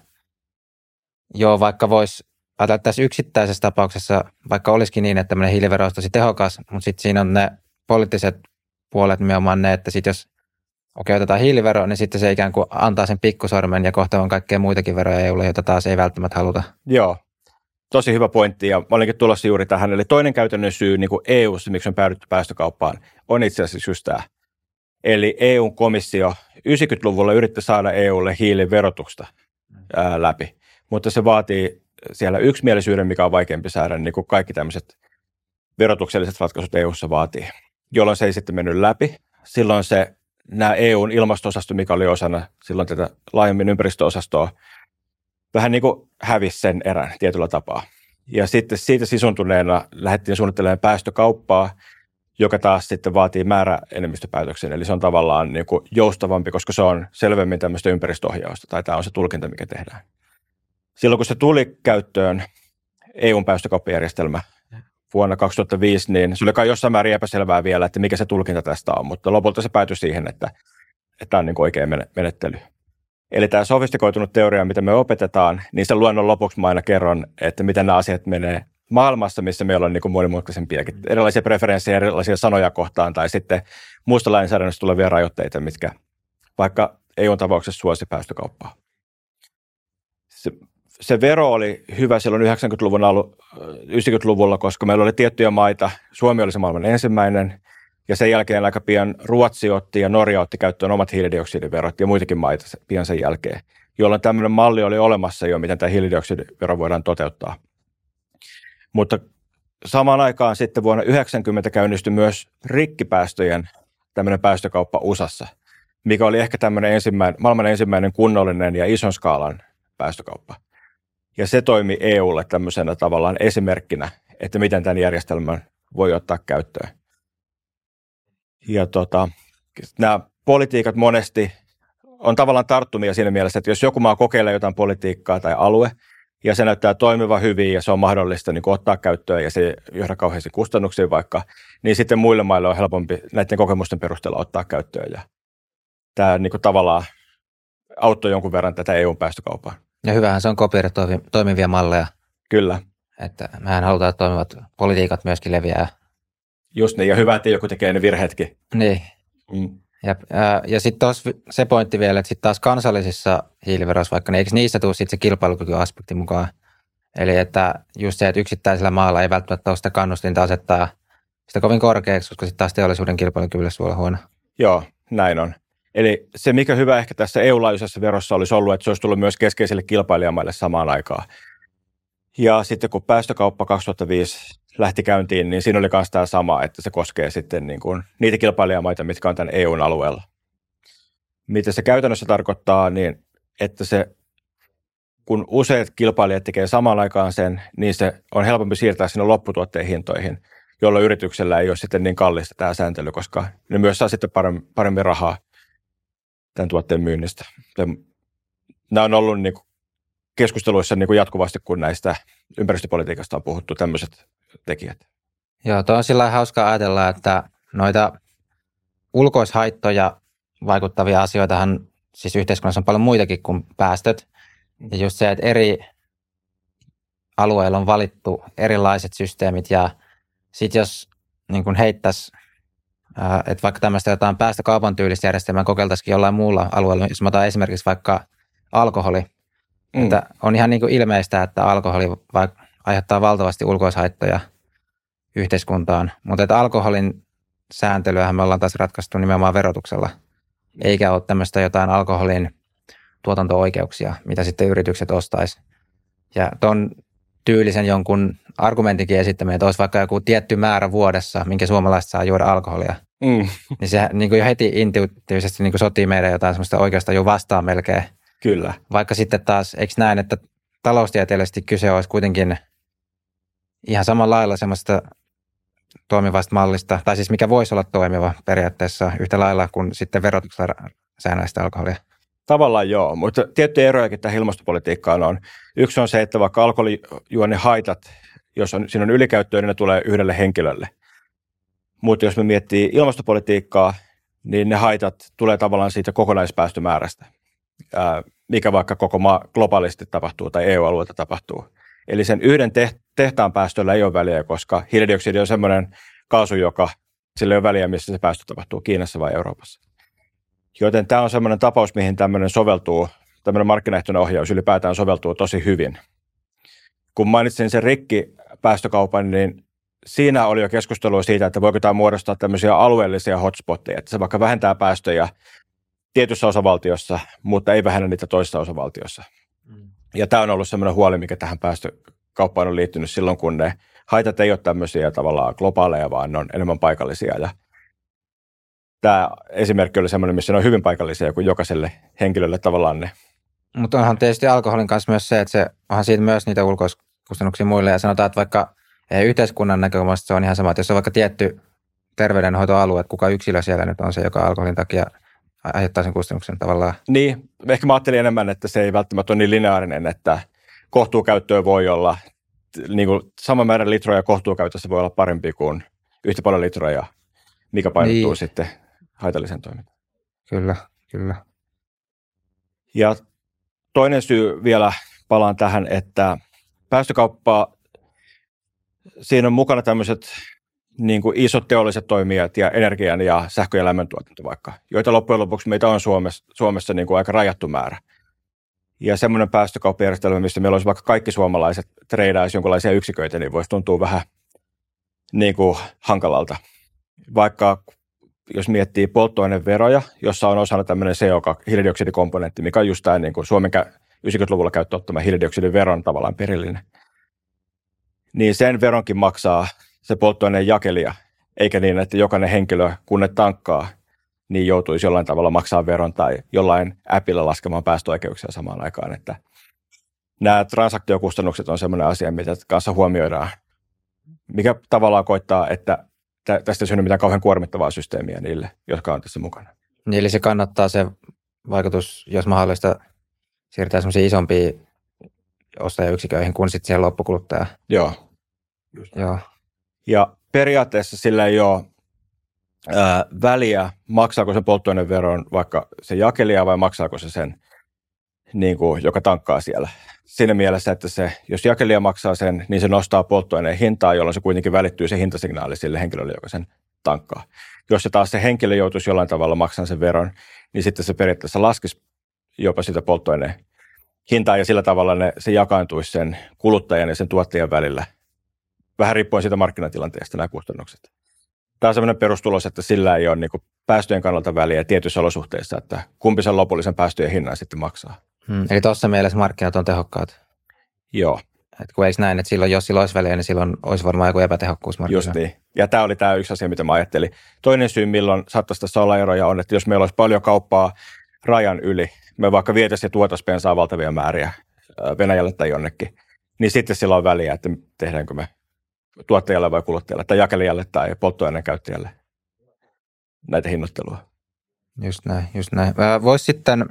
Speaker 2: joo, vaikka voisi ajatella tässä yksittäisessä tapauksessa, vaikka olisikin niin, että tämmöinen hiilivero olisi tosi tehokas, mutta sitten siinä on ne poliittiset puolet nimenomaan ne, että sitten jos okei, otetaan hiilivero, niin sitten se ikään kuin antaa sen pikkusormen ja kohta on kaikkea muitakin veroja E U:lle, joita taas ei välttämättä haluta.
Speaker 1: Joo, tosi hyvä pointti ja mä olinkin tulossa juuri tähän. Eli toinen käytännön syy niin kuin E U:ssa, miksi on päädytty päästökauppaan, on itse asiassa just tämä. Eli E U-komissio yhdeksänkymmentäluvulla yritti saada E U:lle hiiliverotusta ää, läpi, mutta se vaatii siellä yksimielisyyden, mikä on vaikeampi saada, niin kuin kaikki tämmöiset verotukselliset ratkaisut E U:ssa vaatii, jolloin se ei sitten mennyt läpi. Silloin se, nämä E U:n ilmasto-osasto, mikä oli osana silloin tätä laajemmin ympäristöosastoa, vähän niin kuin hävisi sen erän tietyllä tapaa. Ja sitten siitä sisuntuneena lähdettiin suunnittelemaan päästökauppaa, joka taas sitten vaatii määräenemmistöpäätöksen. Eli se on tavallaan niin kuin joustavampi, koska se on selvemmin tämmöistä ympäristöohjausta, tai tämä on se tulkinta, mikä tehdään. Silloin kun se tuli käyttöön, E U:n päästökauppajärjestelmä vuonna kaksituhattaviisi, niin se oli kai jossain määrin epäselvää vielä, että mikä se tulkinta tästä on, mutta lopulta se päätyi siihen, että, että tämä on niin kuin oikea menettely. Eli tämä sofistikoitunut teoria, mitä me opetetaan, niin sen luennon lopuksi mä aina kerron, että miten nämä asiat menee maailmassa, missä meillä on niin kuin monimutkaisempiakin, erilaisia preferenssejä, erilaisia sanoja kohtaan, tai sitten muusta lainsäädännöstä tulevia rajoitteita, mitkä vaikka E U:n tapauksessa suosi päästökauppaa. Se, se vero oli hyvä silloin yhdeksänkymmentäluvun alu, yhdeksänkymmentäluvulla, koska meillä oli tiettyjä maita, Suomi oli se maailman ensimmäinen, ja sen jälkeen aika pian Ruotsi otti ja Norja otti käyttöön omat hiilidioksidiverot ja muitakin maita pian sen jälkeen, jolloin tämmöinen malli oli olemassa jo, miten tämä hiilidioksidivero voidaan toteuttaa. Mutta samaan aikaan sitten vuonna yhdeksänkymmentä käynnistyi myös rikkipäästöjen tämmöinen päästökauppa U S A:ssa, mikä oli ehkä tämmöinen ensimmäinen, maailman ensimmäinen kunnollinen ja ison skaalan päästökauppa. Ja se toimi E U:lle tämmöisenä tavallaan esimerkkinä, että miten tämän järjestelmän voi ottaa käyttöön. Ja tota, nämä politiikat monesti on tavallaan tarttumia siinä mielessä, että jos joku maa kokeilee jotain politiikkaa tai alue, ja se näyttää toimivan hyvin ja se on mahdollista niin kuin ottaa käyttöön ja se ei johda kauheasti kustannuksiin vaikka, niin sitten muille maille on helpompi näiden kokemusten perusteella ottaa käyttöön. Ja tämä niin kuin tavallaan auttoi jonkun verran tätä E U:n päästökauppaa. Ja
Speaker 2: hyvähän se on kopioida toimivia malleja.
Speaker 1: Kyllä.
Speaker 2: Että mehän halutaan, että toimivat politiikat myöskin leviää.
Speaker 1: Just niin, ja hyvä, että joku tekee ne virheetkin.
Speaker 2: Niin. Mm. Ja, ja, ja sitten se pointti vielä, että sitten taas kansallisissa hiiliveroissa, vaikka niin eikö niissä tule sitten se kilpailukykyaspekti mukaan. Eli että just se, että yksittäisellä maalla ei välttämättä ole sitä kannustinta asettaa sitä kovin korkeaksi, koska sitten taas teollisuuden kilpailukyvylle sulla huono.
Speaker 1: Joo, näin on. Eli se, mikä hyvä ehkä tässä E U-laajuisessa verossa olisi ollut, että se olisi tullut myös keskeisille kilpailijamaille samaan aikaan. Ja sitten kun päästökauppa kaksituhattaviisi lähti käyntiin, niin siinä oli myös tämä sama, että se koskee sitten niin kuin niitä kilpailijamaita, mitkä on tämän E U:n alueella. Mitä se käytännössä tarkoittaa, niin että se, kun useat kilpailijat tekee samaan aikaan sen, niin se on helpompi siirtää sinne lopputuotteen hintoihin, jolloin yrityksellä ei ole sitten niin kallista tämä sääntely, koska ne myös saa sitten paremmin, paremmin rahaa tämän tuotteen myynnistä. Nämä on ollut niin kuin keskusteluissa niin kuin jatkuvasti, kun näistä ympäristöpolitiikasta on puhuttu, tämmöiset tekijät.
Speaker 2: Joo, tuo on sillä hauskaa ajatella, että noita ulkoishaittoja vaikuttavia asioitahan siis yhteiskunnassa on paljon muitakin kuin päästöt. Ja just se, että eri alueilla on valittu erilaiset systeemit ja sitten jos niin kun heittäisi, että vaikka tämmöistä jotain päästökaupan tyylistä järjestelmää kokeiltaisikin jollain muulla alueella, jos mä otan esimerkiksi vaikka alkoholi, mm. että on ihan niin kuin ilmeistä, että alkoholi aiheuttaa valtavasti ulkoishaittoja yhteiskuntaan, mutta että alkoholin sääntelyähän me ollaan taas ratkaistu nimenomaan verotuksella, eikä ole tämmöistä jotain alkoholin tuotanto-oikeuksia, mitä sitten yritykset ostaisi. Ja tuon tyylisen jonkun argumentinkin esittäminen, että olisi vaikka joku tietty määrä vuodessa, minkä suomalaiset saa juoda alkoholia, mm. niin se niin kuin jo heti intuitiivisesti niin kuin sotii meidän jotain semmoista oikeastaan vastaan melkein.
Speaker 1: Kyllä.
Speaker 2: Vaikka sitten taas, eikö näin, että taloustieteellisesti kyse olisi kuitenkin ihan samalla lailla semmoista toimivasta mallista, tai siis mikä voisi olla toimiva periaatteessa yhtä lailla kuin sitten verotuksella säännöistä alkoholia.
Speaker 1: Tavallaan joo, mutta tiettyjä erojakin tähän ilmastopolitiikkaan on. Yksi on se, että vaikka alkoholijuonnin haitat, jos on, siinä on ylikäyttöä, niin ne tulee yhdelle henkilölle. Mutta jos me miettii ilmastopolitiikkaa, niin ne haitat tulee tavallaan siitä kokonaispäästömäärästä, ää, mikä vaikka koko maa globaalisti tapahtuu tai E U-alueelta tapahtuu. Eli sen yhden tehtaan päästöllä ei ole väliä, koska hiilidioksidi on semmoinen kaasu, joka sillä ei ole väliä, missä se päästö tapahtuu, Kiinassa vai Euroopassa. Joten tämä on semmoinen tapaus, mihin tämmöinen soveltuu, tämmöinen markkinaehtoinen ohjaus ylipäätään soveltuu tosi hyvin. Kun mainitsin sen rikkipäästökaupan, niin siinä oli jo keskustelua siitä, että voiko tämä muodostaa tämmöisiä alueellisia hotspotteja, että se vaikka vähentää päästöjä tietyssä osavaltiossa, mutta ei vähennä niitä toisessa osavaltiossa. Mm. Ja tämä on ollut semmoinen huoli, mikä tähän päästökauppaan on liittynyt silloin, kun ne haitat ei ole tämmöisiä tavallaan globaaleja, vaan ne on enemmän paikallisia. Ja tämä esimerkki oli semmoinen, missä ne on hyvin paikallisia, kun jokaiselle henkilölle tavallaan ne.
Speaker 2: Mutta onhan tietysti alkoholin kanssa myös se, että se onhan siitä myös niitä ulkoiskustannuksia muille. Ja sanotaan, että vaikka yhteiskunnan näkökulmasta se on ihan sama, että jos on vaikka tietty terveydenhoitoalue, että kuka yksilö siellä nyt on se, joka alkoholin takia aiheuttaa sen kustannuksen tavallaan.
Speaker 1: Niin, ehkä mä ajattelin enemmän, että se ei välttämättä ole niin lineaarinen, että kohtuukäyttöä voi olla, niin kuin sama määrä litroja kohtuukäytössä voi olla parempi kuin yhtä paljon litroja, mikä painottuu niin sitten haitallisen toimintaan.
Speaker 2: Kyllä, kyllä.
Speaker 1: Ja toinen syy vielä palaan tähän, että päästökauppa, siinä on mukana tämmöiset niin kuin isot teolliset toimijat ja energian ja sähkö- ja lämmöntuotanto vaikka, joita loppujen lopuksi meitä on Suomessa, Suomessa niin kuin aika rajattu määrä. Ja semmoinen päästökauppajärjestelmä, missä meillä olisi vaikka kaikki suomalaiset treidaisi jonkinlaisia yksiköitä, niin voisi tuntua vähän niin kuin hankalalta. Vaikka jos miettii polttoaineveroja, jossa on osana tämmöinen C O kaksi hiilidioksidikomponentti, mikä on just tämä niin kuin Suomen yhdeksänkymmentäluvulla käyttöön ottama hiilidioksidiveron tavallaan perillinen, niin sen veronkin maksaa se polttoaineen jakelija, eikä niin, että jokainen henkilö, kun ne tankkaa, niin joutuisi jollain tavalla maksaa veron tai jollain appilla laskemaan päästöoikeuksia samaan aikaan. Että nämä transaktiokustannukset on sellainen asia, mitä kanssa huomioidaan, mikä tavallaan koittaa, että tästä ei synny mitään kauhean kuormittavaa systeemiä niille, jotka on tässä mukana.
Speaker 2: Niin, eli se kannattaa se vaikutus, jos mahdollista, siirtää semmoisiin isompiin ostajayksiköihin kuin sitten siihen loppukuluttajaan.
Speaker 1: Joo.
Speaker 2: Joo.
Speaker 1: Ja periaatteessa sillä ei ole ää, väliä, maksaako se polttoaineveron vaikka se jakelija vai maksaako se sen, niin kuin, joka tankkaa siellä. Siinä mielessä, että se, jos jakelija maksaa sen, niin se nostaa polttoaineen hintaa, jolloin se kuitenkin välittyy se hintasignaali sille henkilölle, joka sen tankkaa. Jos se taas se henkilö joutuisi jollain tavalla maksamaan sen veron, niin sitten se periaatteessa laskisi jopa sitä polttoaineen hintaa ja sillä tavalla ne, se jakaantuisi sen kuluttajan ja sen tuottajan välillä. Vähän riippuen siitä markkinatilanteesta nämä kustannukset. Tämä on sellainen perustulos, että sillä ei ole niin kuin päästöjen kannalta väliä tietyissä olosuhteissa, että kumpi sen lopullisen päästöjen hinnan sitten maksaa.
Speaker 2: Hmm. Eli tuossa mielessä markkinat on tehokkaat.
Speaker 1: Joo.
Speaker 2: Et kun eikö näin, että silloin, jos sillä olisi väliä, niin silloin olisi varmaan joku epätehokkuus markkinoilla.
Speaker 1: Just niin. Ja tämä oli tämä yksi asia, mitä mä ajattelin. Toinen syy, milloin saattaisi tässä olla eroja, on, että jos meillä olisi paljon kauppaa rajan yli, me vaikka vietäisiin ja tuotaisiin bensaa valtavia määriä Venäjälle tai jonnekin, niin sitten sillä on väliä, että tehdäänkö me tuottajalle vai kuluttajalle tai jakelijalle tai polttoaineen käyttäjälle näitä hinnoittelua.
Speaker 2: Just näin, just näin. Voisi sitten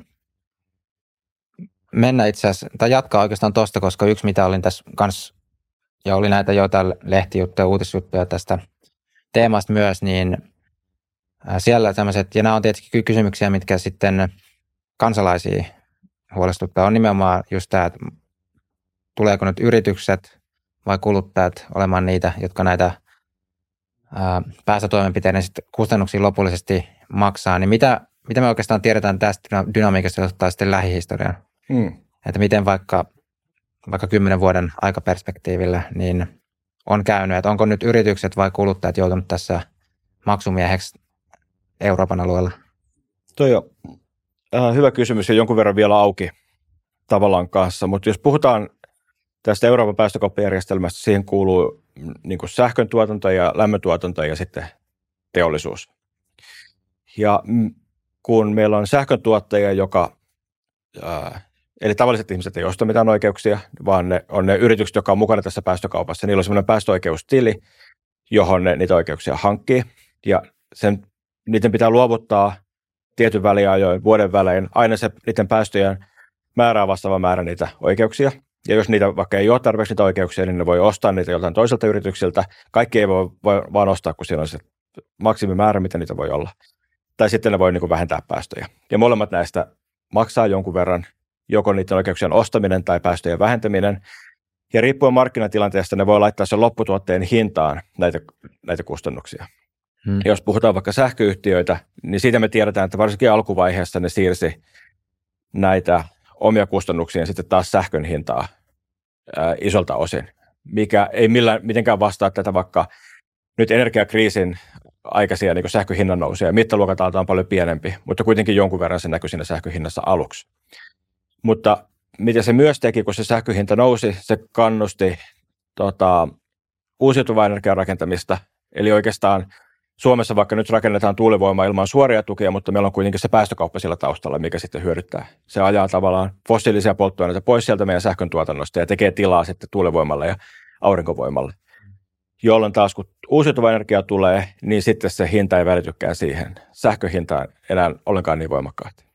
Speaker 2: mennä itse asiassa, tai jatkaa oikeastaan tuosta, koska yksi mitä olin tässä kanssa, ja oli näitä jotain lehtijuttuja, uutisjuttuja tästä teemasta myös, niin siellä tämmöiset, ja nämä on tietenkin kysymyksiä, mitkä sitten kansalaisia huolestuttaa, on nimenomaan just tämä, että tuleeko nyt yritykset vai kuluttajat olemaan niitä, jotka näitä ää, päästötoimenpiteiden sitten kustannuksia lopullisesti maksaa, niin mitä, mitä me oikeastaan tiedetään tästä dynamiikasta, jos ottaa sitten lähihistorian? Hmm. Että miten vaikka, vaikka kymmenen vuoden aikaperspektiivillä niin on käynyt, että onko nyt yritykset vai kuluttajat joutunut tässä maksumieheksi Euroopan alueella?
Speaker 1: Toi on äh, hyvä kysymys ja jonkun verran vielä auki tavallaan kanssa, mutta jos puhutaan tästä Euroopan päästökauppajärjestelmästä, siihen kuuluu niin kuin sähkön tuotanto ja lämmöntuotanto ja sitten teollisuus. Ja kun meillä on sähkön tuottaja, joka, äh, eli tavalliset ihmiset ei osta mitään oikeuksia, vaan ne on ne yritykset, jotka on mukana tässä päästökaupassa. Niillä on semmoinen päästöoikeustili, johon ne niitä oikeuksia hankkii, ja sen, niiden pitää luovuttaa tietyn väliajoin, vuoden välein, aina se niiden päästöjen määrää vastaava määrä niitä oikeuksia. Ja jos niitä vaikka ei ole tarpeeksi niitä oikeuksia, niin ne voi ostaa niitä joltain toiselta yrityksiltä. Kaikki ei voi, voi vaan ostaa, kun siellä on se maksimimäärä, mitä niitä voi olla. Tai sitten ne voi niin kuin vähentää päästöjä. Ja molemmat näistä maksaa jonkun verran, joko niiden oikeuksien ostaminen tai päästöjen vähentäminen. Ja riippuen markkinatilanteesta ne voi laittaa sen lopputuotteen hintaan näitä, näitä kustannuksia. Hmm. Jos puhutaan vaikka sähköyhtiöitä, niin siitä me tiedetään, että varsinkin alkuvaiheessa ne siirsi näitä omia kustannuksia sitten taas sähkön hintaa ää, isolta osin, mikä ei millään, mitenkään vastaa tätä vaikka nyt energiakriisin aikaisia niin sähkön hinnan nousuja. Mittaluokaltaan on paljon pienempi, mutta kuitenkin jonkun verran se näkyi siinä sähkön hinnassa aluksi. Mutta mitä se myös teki, kun se sähkön hinta nousi, se kannusti tota, uusiutuvaa energian rakentamista. Eli oikeastaan Suomessa vaikka nyt rakennetaan tuulivoimaa ilman suoria tukia, mutta meillä on kuitenkin se päästökauppa sillä taustalla, mikä sitten hyödyttää. Se ajaa tavallaan fossiilisia polttoaineita pois sieltä meidän sähkön tuotannosta ja tekee tilaa sitten tuulivoimalle ja aurinkovoimalle. Jolloin taas kun uusiutuva energia tulee, niin sitten se hinta ei välitykään siihen. Sähkön hinta ei enää ollenkaan niin voimakkaasti.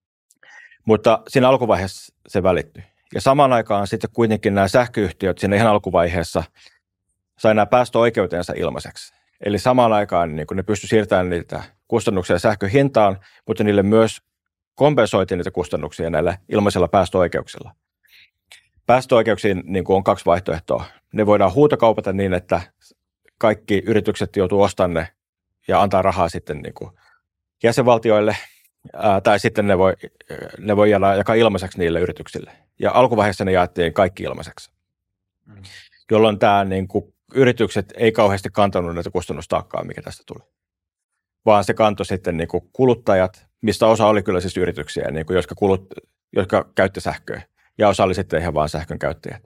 Speaker 1: Mutta siinä alkuvaiheessa se välittyi. Ja samaan aikaan sitten kuitenkin nämä sähköyhtiöt siinä ihan alkuvaiheessa sai nämä päästöoikeutensa ilmaiseksi. Eli samaan aikaan niin kun ne pystyi siirtämään niitä kustannuksia sähkön hintaan, mutta niille myös kompensoitiin niitä kustannuksia näillä ilmaisilla päästöoikeuksilla. Päästöoikeuksiin niin kun on kaksi vaihtoehtoa. Ne voidaan huutokaupata niin, että kaikki yritykset joutuu ostamaan ne ja antaa rahaa sitten niin kuin jäsenvaltioille, ää, tai sitten ne voi, ne voi jakaa ilmaiseksi niille yrityksille. Ja alkuvaiheessa ne jaettiin kaikki ilmaiseksi, mm. jolloin tämä niin kuin yritykset ei kauheasti kantanut näitä kustannustaakkaa, mikä tästä tuli, vaan se kantoi sitten niin kuin kuluttajat, mistä osa oli kyllä siis yrityksiä, niin kuin jotka, kulut, jotka käytti sähköä, ja osa oli sitten ihan vaan sähkön käyttäjät.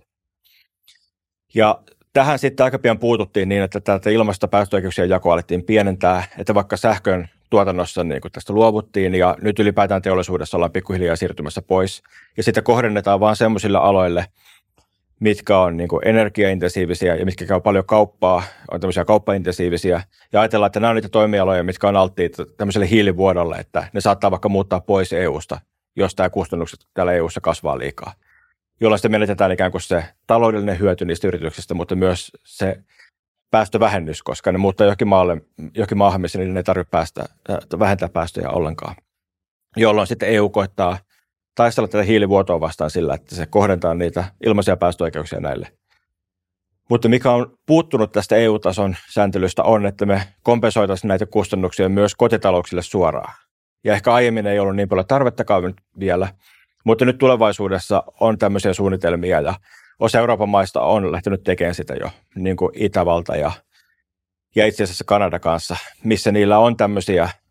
Speaker 1: Ja tähän sitten aika pian puututtiin niin, että tätä ilmaista päästöoikeuksien jakoa alettiin pienentää, että vaikka sähkön tuotannossa niin kuin tästä luovuttiin ja nyt ylipäätään teollisuudessa ollaan pikkuhiljaa siirtymässä pois ja sitten kohdennetaan vaan semmoisille aloille, mitkä on niin kuin energiaintensiivisiä ja mitkä käy paljon kauppaa, on tämmöisiä kauppaintensiivisiä ja ajatellaan, että nämä on niitä toimialoja, mitkä on alttiit tämmöiselle hiilivuodolle, että ne saattaa vaikka muuttaa pois E U:sta, jos tämä kustannukset täällä E U:ssa kasvaa liikaa, jolloin sitten menetetään ikään kuin se taloudellinen hyöty niistä yrityksistä, mutta myös se päästövähennys, koska ne muuttaa johonkin, maalle, johonkin maahan, missä niiden ei tarvitse päästä, vähentää päästöjä ollenkaan. Jolloin sitten E U koittaa taistella tätä hiilivuotoa vastaan sillä, että se kohdentaa niitä ilmaisia päästöoikeuksia näille. Mutta mikä on puuttunut tästä E U-tason sääntelystä on, että me kompensoitaisiin näitä kustannuksia myös kotitalouksille suoraan. Ja ehkä aiemmin ei ollut niin paljon tarvettakaan nyt vielä, mutta nyt tulevaisuudessa on tämmöisiä suunnitelmia ja osa Euroopan maista on lähtenyt tekemään sitä jo, niin kuin Itävalta ja, ja itse asiassa Kanada kanssa, missä niillä on tämmöisiä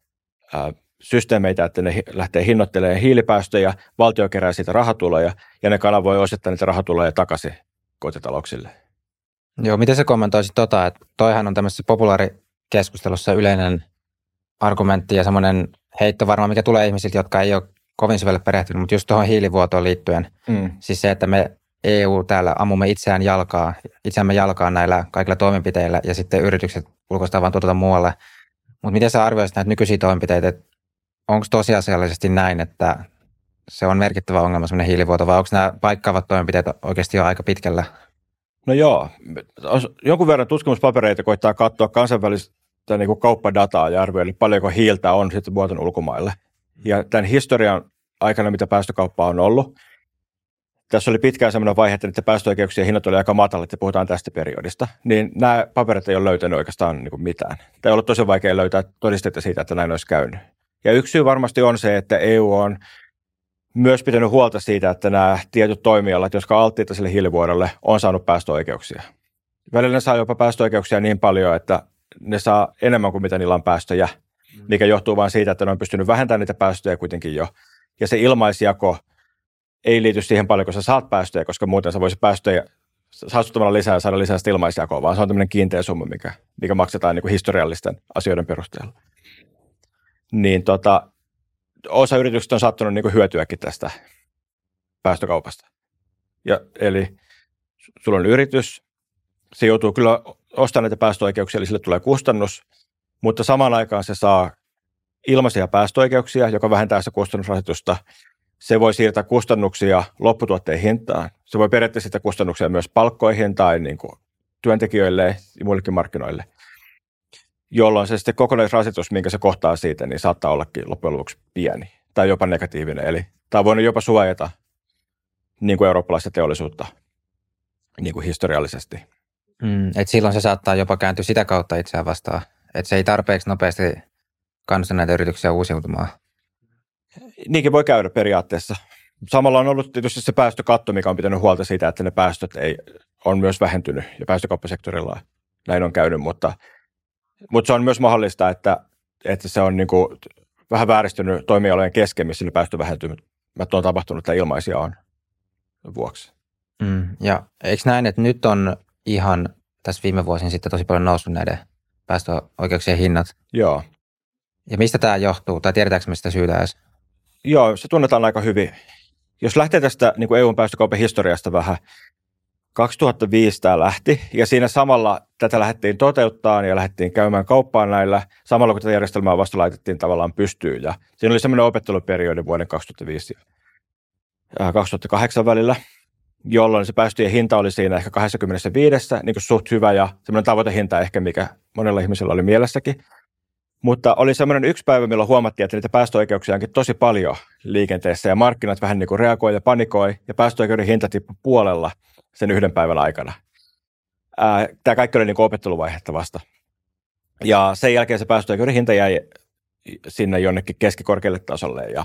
Speaker 1: ää, systeemeitä, että ne lähtee hinnoittelemaan hiilipäästöjä, valtio kerää siitä rahatuloja ja ne kanavoi osittain niitä rahatuloja takaisin kotitalouksille.
Speaker 2: Joo, miten sä kommentoisit tota, että toihan on tämmöisessä populaarikeskustelussa yleinen argumentti ja semmoinen heitto varmaan, mikä tulee ihmisiltä, jotka ei ole kovin syvälle perehtynyt, mutta just tuohon hiilivuotoon liittyen. Mm. Siis se, että me E U täällä ammumme itseään jalkaa, itseämme jalkaan näillä kaikilla toimenpiteillä ja sitten yritykset ulkoistaa vaan tuota muualle. Mutta miten sä arvioisit näitä nykyisiä toimenpiteitä, että onko tosiasiallisesti näin, että se on merkittävä ongelma semmoinen hiilivuoto vai onko nämä paikkaavat toimenpiteet oikeasti jo aika pitkällä?
Speaker 1: No joo, jonkun verran tutkimuspapereita koittaa katsoa kansainvälistä niin kuin kauppadataa ja arvioida, paljonko hiiltä on sitten vuoton ulkomaille. Ja tämän historian aikana, mitä päästökauppaa on ollut, tässä oli pitkään sellainen vaihe, että niiden päästöoikeuksien hinnat oli aika matalat ja puhutaan tästä periodista, niin nämä paperit ei ole löytänyt oikeastaan niin kuin mitään. Tämä on ollut tosi vaikea löytää todisteita siitä, että näin olisi käynyt. Ja yksi syy varmasti on se, että E U on myös pitänyt huolta siitä, että nämä tietyt toimialat, jotka on alttiita sille hiilivuodolle, on saanut päästöoikeuksia. Välillä ne saa jopa päästöoikeuksia niin paljon, että ne saa enemmän kuin mitä niillä on päästöjä, mikä johtuu vain siitä, että ne on pystynyt vähentämään niitä päästöjä kuitenkin jo. Ja se ilmaisjako ei liity siihen paljon, kun sä saat päästöjä, koska muuten sä voisi päästöjä saastuttamalla lisää ja saada lisää sitä ilmaisjakoa, vaan se on tämmöinen kiinteä summa, mikä, mikä maksetaan niin kuin historiallisten asioiden perusteella. Niin tota, osa yrityksistä on saattanut niin kuin hyötyäkin tästä päästökaupasta. Ja, eli sulla on yritys, se joutuu kyllä ostamaan näitä päästöoikeuksia, eli sille tulee kustannus, mutta samaan aikaan se saa ilmaisia päästöoikeuksia, joka vähentää sitä kustannusrasitusta. Se voi siirtää kustannuksia lopputuotteen hintaan. Se voi periaatteessa sitä kustannuksia myös palkkoihin tai niin kuin työntekijöille ja muillekin markkinoille, jolloin se sitten kokonaisrasitus, minkä se kohtaa siitä, niin saattaa ollakin loppujen lopuksi pieni tai jopa negatiivinen. Eli tämä on voinut jopa suojata niin kuin eurooppalaista teollisuutta niin kuin historiallisesti.
Speaker 2: Mm, et silloin se saattaa jopa kääntyä sitä kautta itseään vastaan, että se ei tarpeeksi nopeasti kannusta näitä yrityksiä uusiutumaan.
Speaker 1: Niinkin voi käydä periaatteessa. Samalla on ollut tietysti se päästökatto, mikä on pitänyt huolta siitä, että ne päästöt ei, on myös vähentynyt ja päästökauppasektorilla näin on käynyt, mutta, mutta se on myös mahdollista, että, että se on niin kuin vähän vääristynyt toimialojen kesken, missä ne päästövähentymät on tapahtunut tai ilmaisia on vuoksi.
Speaker 2: Mm, ja eikö näin, että nyt on ihan tässä viime vuosina sitten tosi paljon noussut näiden päästöoikeuksien hinnat?
Speaker 1: Joo.
Speaker 2: Ja mistä tämä johtuu, tai tiedetäänkö mistä syytä edes?
Speaker 1: Joo, se tunnetaan aika hyvin. Jos lähtee tästä niin kuin E U:n päästökaupan historiasta vähän, kaksituhattaviisi tämä lähti, ja siinä samalla tätä lähdettiin toteuttaa ja lähdettiin käymään kauppaan näillä, samalla kun tätä järjestelmää vasta laitettiin tavallaan pystyyn. Ja siinä oli semmoinen opetteluperiodi vuoden kaksituhattaviisi ja kaksituhattakahdeksan välillä, jolloin se päästöjen hinta oli siinä ehkä kaksikymmentäviisi, niin kuin suht hyvä ja semmoinen tavoitehinta ehkä, mikä monella ihmisellä oli mielessäkin. Mutta oli semmoinen yksi päivä, milloin huomattiin, että niitä päästöoikeuksia onkin tosi paljon liikenteessä ja markkinat vähän niin kuin reagoi ja panikoi ja päästöoikeuden hinta tippui puolella sen yhden päivän aikana. Ää, tämä kaikki oli niin kuin opetteluvaihetta vasta. Ja sen jälkeen se päästöoikeuden hinta jäi sinne jonnekin keskikorkealle tasolle ja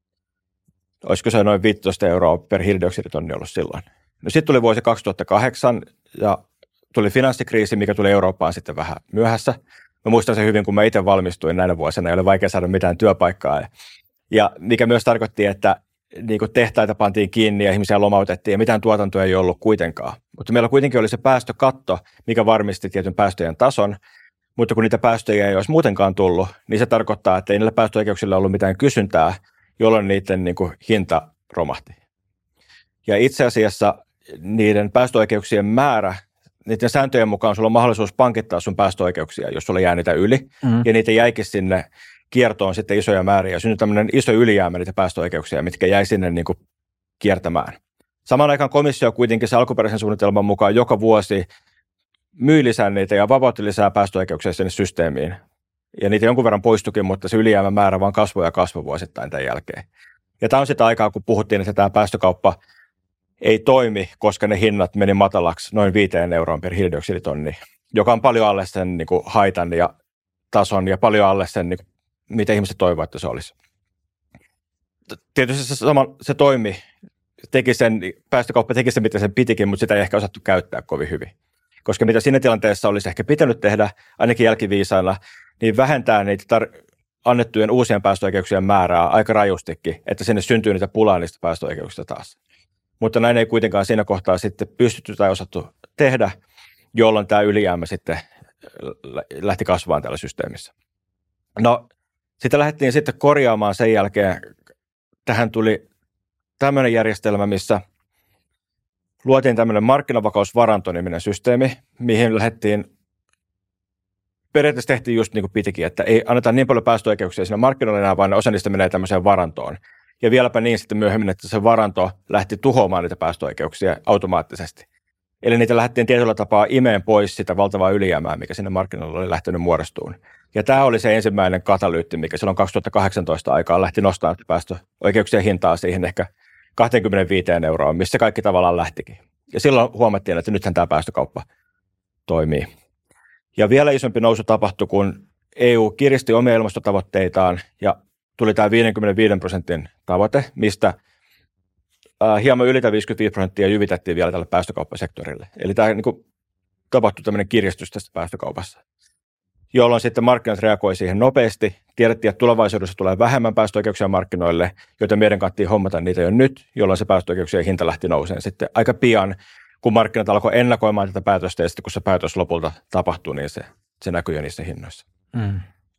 Speaker 1: olisiko se noin viisitoista euroa per hiilidioksiditonni ollut silloin. No sitten tuli vuosi kaksituhattakahdeksan ja tuli finanssikriisi, mikä tuli Eurooppaan sitten vähän myöhässä. Mä muistan sen hyvin, kun mä itse valmistuin näinä vuosina, ei ole vaikea saada mitään työpaikkaa. Ja mikä myös tarkoitti, että niin kuin tehtaita pantiin kiinni ja ihmisiä lomautettiin ja mitään tuotantoa ei ollut kuitenkaan. Mutta meillä kuitenkin oli se päästökatto, mikä varmisti tietyn päästöjen tason, mutta kun niitä päästöjä ei olisi muutenkaan tullut, niin se tarkoittaa, että ei niillä päästöoikeuksilla ollut mitään kysyntää, jolloin niiden niin kuin hinta romahti. Ja itse asiassa niiden päästöoikeuksien määrä, niiden sääntöjen mukaan sulla on mahdollisuus pankittaa sun päästöoikeuksia, jos sulla jää niitä yli, mm. ja niitä jäikin sinne kiertoon sitten isoja määriä. Syntyi tämmöinen iso ylijäämä niitä päästöoikeuksia, mitkä jäi sinne niin kuin kiertämään. Samaan aikaan komissio kuitenkin se alkuperäisen suunnitelman mukaan joka vuosi myi lisää niitä ja vapautti lisää päästöoikeuksia sinne systeemiin. Ja niitä jonkun verran poistukin, mutta se ylijäämän määrä vaan kasvoi ja kasvoi vuosittain tämän jälkeen. Ja tämä on sitä aikaa, kun puhuttiin, että tämä päästökauppa ei toimi, koska ne hinnat meni matalaksi noin viiteen euroon per hiilidioksiditonni, joka on paljon alle sen niin kuin haitan ja tason ja paljon alle sen, niin kuin, mitä ihmiset toivovat, että se olisi. Tietysti se, sama, se toimi, teki sen, päästökauppa teki sen, mitä sen pitikin, mutta sitä ei ehkä osattu käyttää kovin hyvin. Koska mitä siinä tilanteessa olisi ehkä pitänyt tehdä, ainakin jälkiviisailla, niin vähentää niitä tar- annettujen uusien päästöoikeuksien määrää aika rajustikin, että sinne syntyy niitä pulaa niistä päästöoikeuksista taas. Mutta näin ei kuitenkaan siinä kohtaa sitten pystytty tai osattu tehdä, jolloin tämä ylijäämä sitten lähti kasvamaan täällä systeemissä. No, sitä lähdettiin sitten korjaamaan sen jälkeen. Tähän tuli tämmöinen järjestelmä, missä luotiin tämmöinen markkinavakausvarantoniminen systeemi, mihin lähdettiin, periaatteessa tehtiin just niin kuin pitikin, että ei anneta niin paljon päästöoikeuksia siinä markkinoilla enää, vaan osa niistä menee tämmöiseen varantoon. Ja vieläpä niin sitten myöhemmin, että se varanto lähti tuhoamaan niitä päästöoikeuksia automaattisesti. Eli niitä lähdettiin tietyllä tapaa imeen pois sitä valtavaa ylijäämää, mikä sinne markkinoilla oli lähtenyt muodostumaan. Ja tämä oli se ensimmäinen katalyytti, mikä silloin kaksituhattakahdeksantoista aikaan lähti nostamaan päästöoikeuksien hintaa siihen ehkä kaksikymmentäviisi euroa, missä kaikki tavallaan lähtikin. Ja silloin huomattiin, että nythän tämä päästökauppa toimii. Ja vielä isompi nousu tapahtui, kun E U kiristi omia ilmastotavoitteitaan ja tuli tämä viisikymmentäviisi prosentin tavoite, mistä hieman ylitä viisikymmentäviisi prosenttia jyvitettiin vielä tälle päästökauppasektorille. Eli tämä niin kuin, tapahtui tämmöinen kiristys tästä päästökaupassa, jolloin sitten markkinat reagoi siihen nopeasti. Tiedettiin, että tulevaisuudessa tulee vähemmän päästöoikeuksia markkinoille, joita meidän kannattiin hommata niitä jo nyt, jolloin se päästöoikeuksien hinta lähti nousemaan sitten aika pian, kun markkinat alkoi ennakoimaan tätä päätöstä ja sitten kun se päätös lopulta tapahtui, niin se, se näkyy jo niissä hinnoissa. Mm.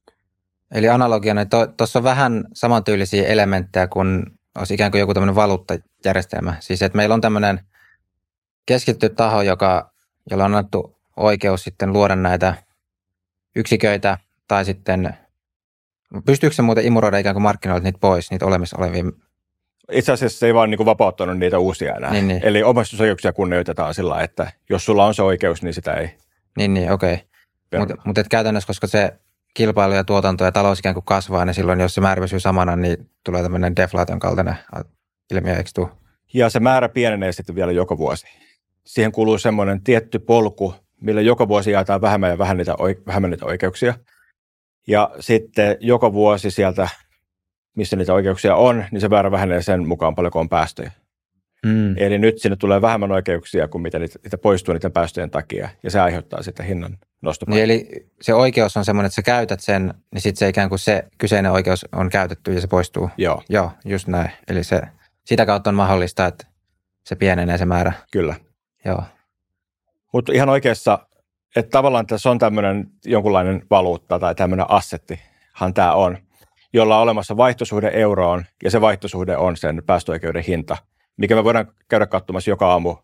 Speaker 2: Eli analogiana, tuossa on vähän samantyylisiä elementtejä kuin olisi ikään kuin joku tämmöinen valuuttajärjestelmä. Siis että meillä on tämmöinen keskitetty taho, joka, jolla on annettu oikeus sitten luoda näitä yksiköitä tai sitten, pystyykö se muuten imuroida ikään kuin markkinoilta niitä pois, niitä olemassa olevia?
Speaker 1: Itse asiassa se ei vaan niin kuin vapauttanut niitä uusia enää. Niin, niin. Eli omistusoikeuksia kunnioitetaan sillä, että jos sulla on se oikeus, niin sitä ei.
Speaker 2: Niin, niin okei. Okay. Mutta mut käytännössä, koska se kilpailu ja tuotanto ja talous ikään kuin kasvaa, niin silloin jos se määrä pysyy samana, niin tulee tämmöinen deflaation kaltainen ilmiö, eikö tule?
Speaker 1: Ja se määrä pienenee sitten vielä joka vuosi. Siihen kuuluu semmoinen tietty polku, millä joka vuosi jaetaan vähemmän ja vähemmän niitä, vähemmän niitä oikeuksia. Ja sitten joka vuosi sieltä, missä niitä oikeuksia on, niin se määrä vähenee sen mukaan paljonko on päästöjä. Mm. Eli nyt sinne tulee vähemmän oikeuksia kuin mitä niitä, niitä poistuu niiden päästöjen takia, ja se aiheuttaa sitten hinnan nostopainetta.
Speaker 2: Niin eli se oikeus on semmoinen, että sä käytät sen, niin sitten se ikään kuin se kyseinen oikeus on käytetty ja se poistuu.
Speaker 1: Joo.
Speaker 2: Joo, just näin. Eli se, sitä kautta on mahdollista, että se pienenee se määrä.
Speaker 1: Kyllä.
Speaker 2: Joo.
Speaker 1: Mutta ihan oikeassa, että tavallaan tässä on tämmöinen jonkunlainen valuutta tai tämmöinen assettihan tämä on, jolla on olemassa vaihtosuhde euroon, ja se vaihtosuhde on sen päästöoikeuden hinta, mikä me voidaan käydä katsomassa joka aamu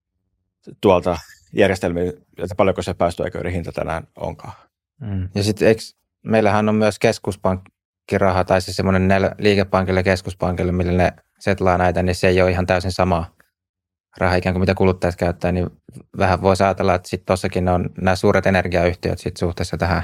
Speaker 1: tuolta järjestelmiä, että paljonko se päästöoikeuden hinta tänään onkaan.
Speaker 2: Mm. Ja sitten meillähän on myös keskuspankkiraha, tai siis semmoinen liikepankille ja keskuspankille, millä ne setlaa näitä, niin se ei ole ihan täysin sama raha ikään kuin mitä kuluttajat käyttää, niin vähän voisi ajatella, että sitten tuossakin on nämä suuret energiayhtiöt sit suhteessa tähän.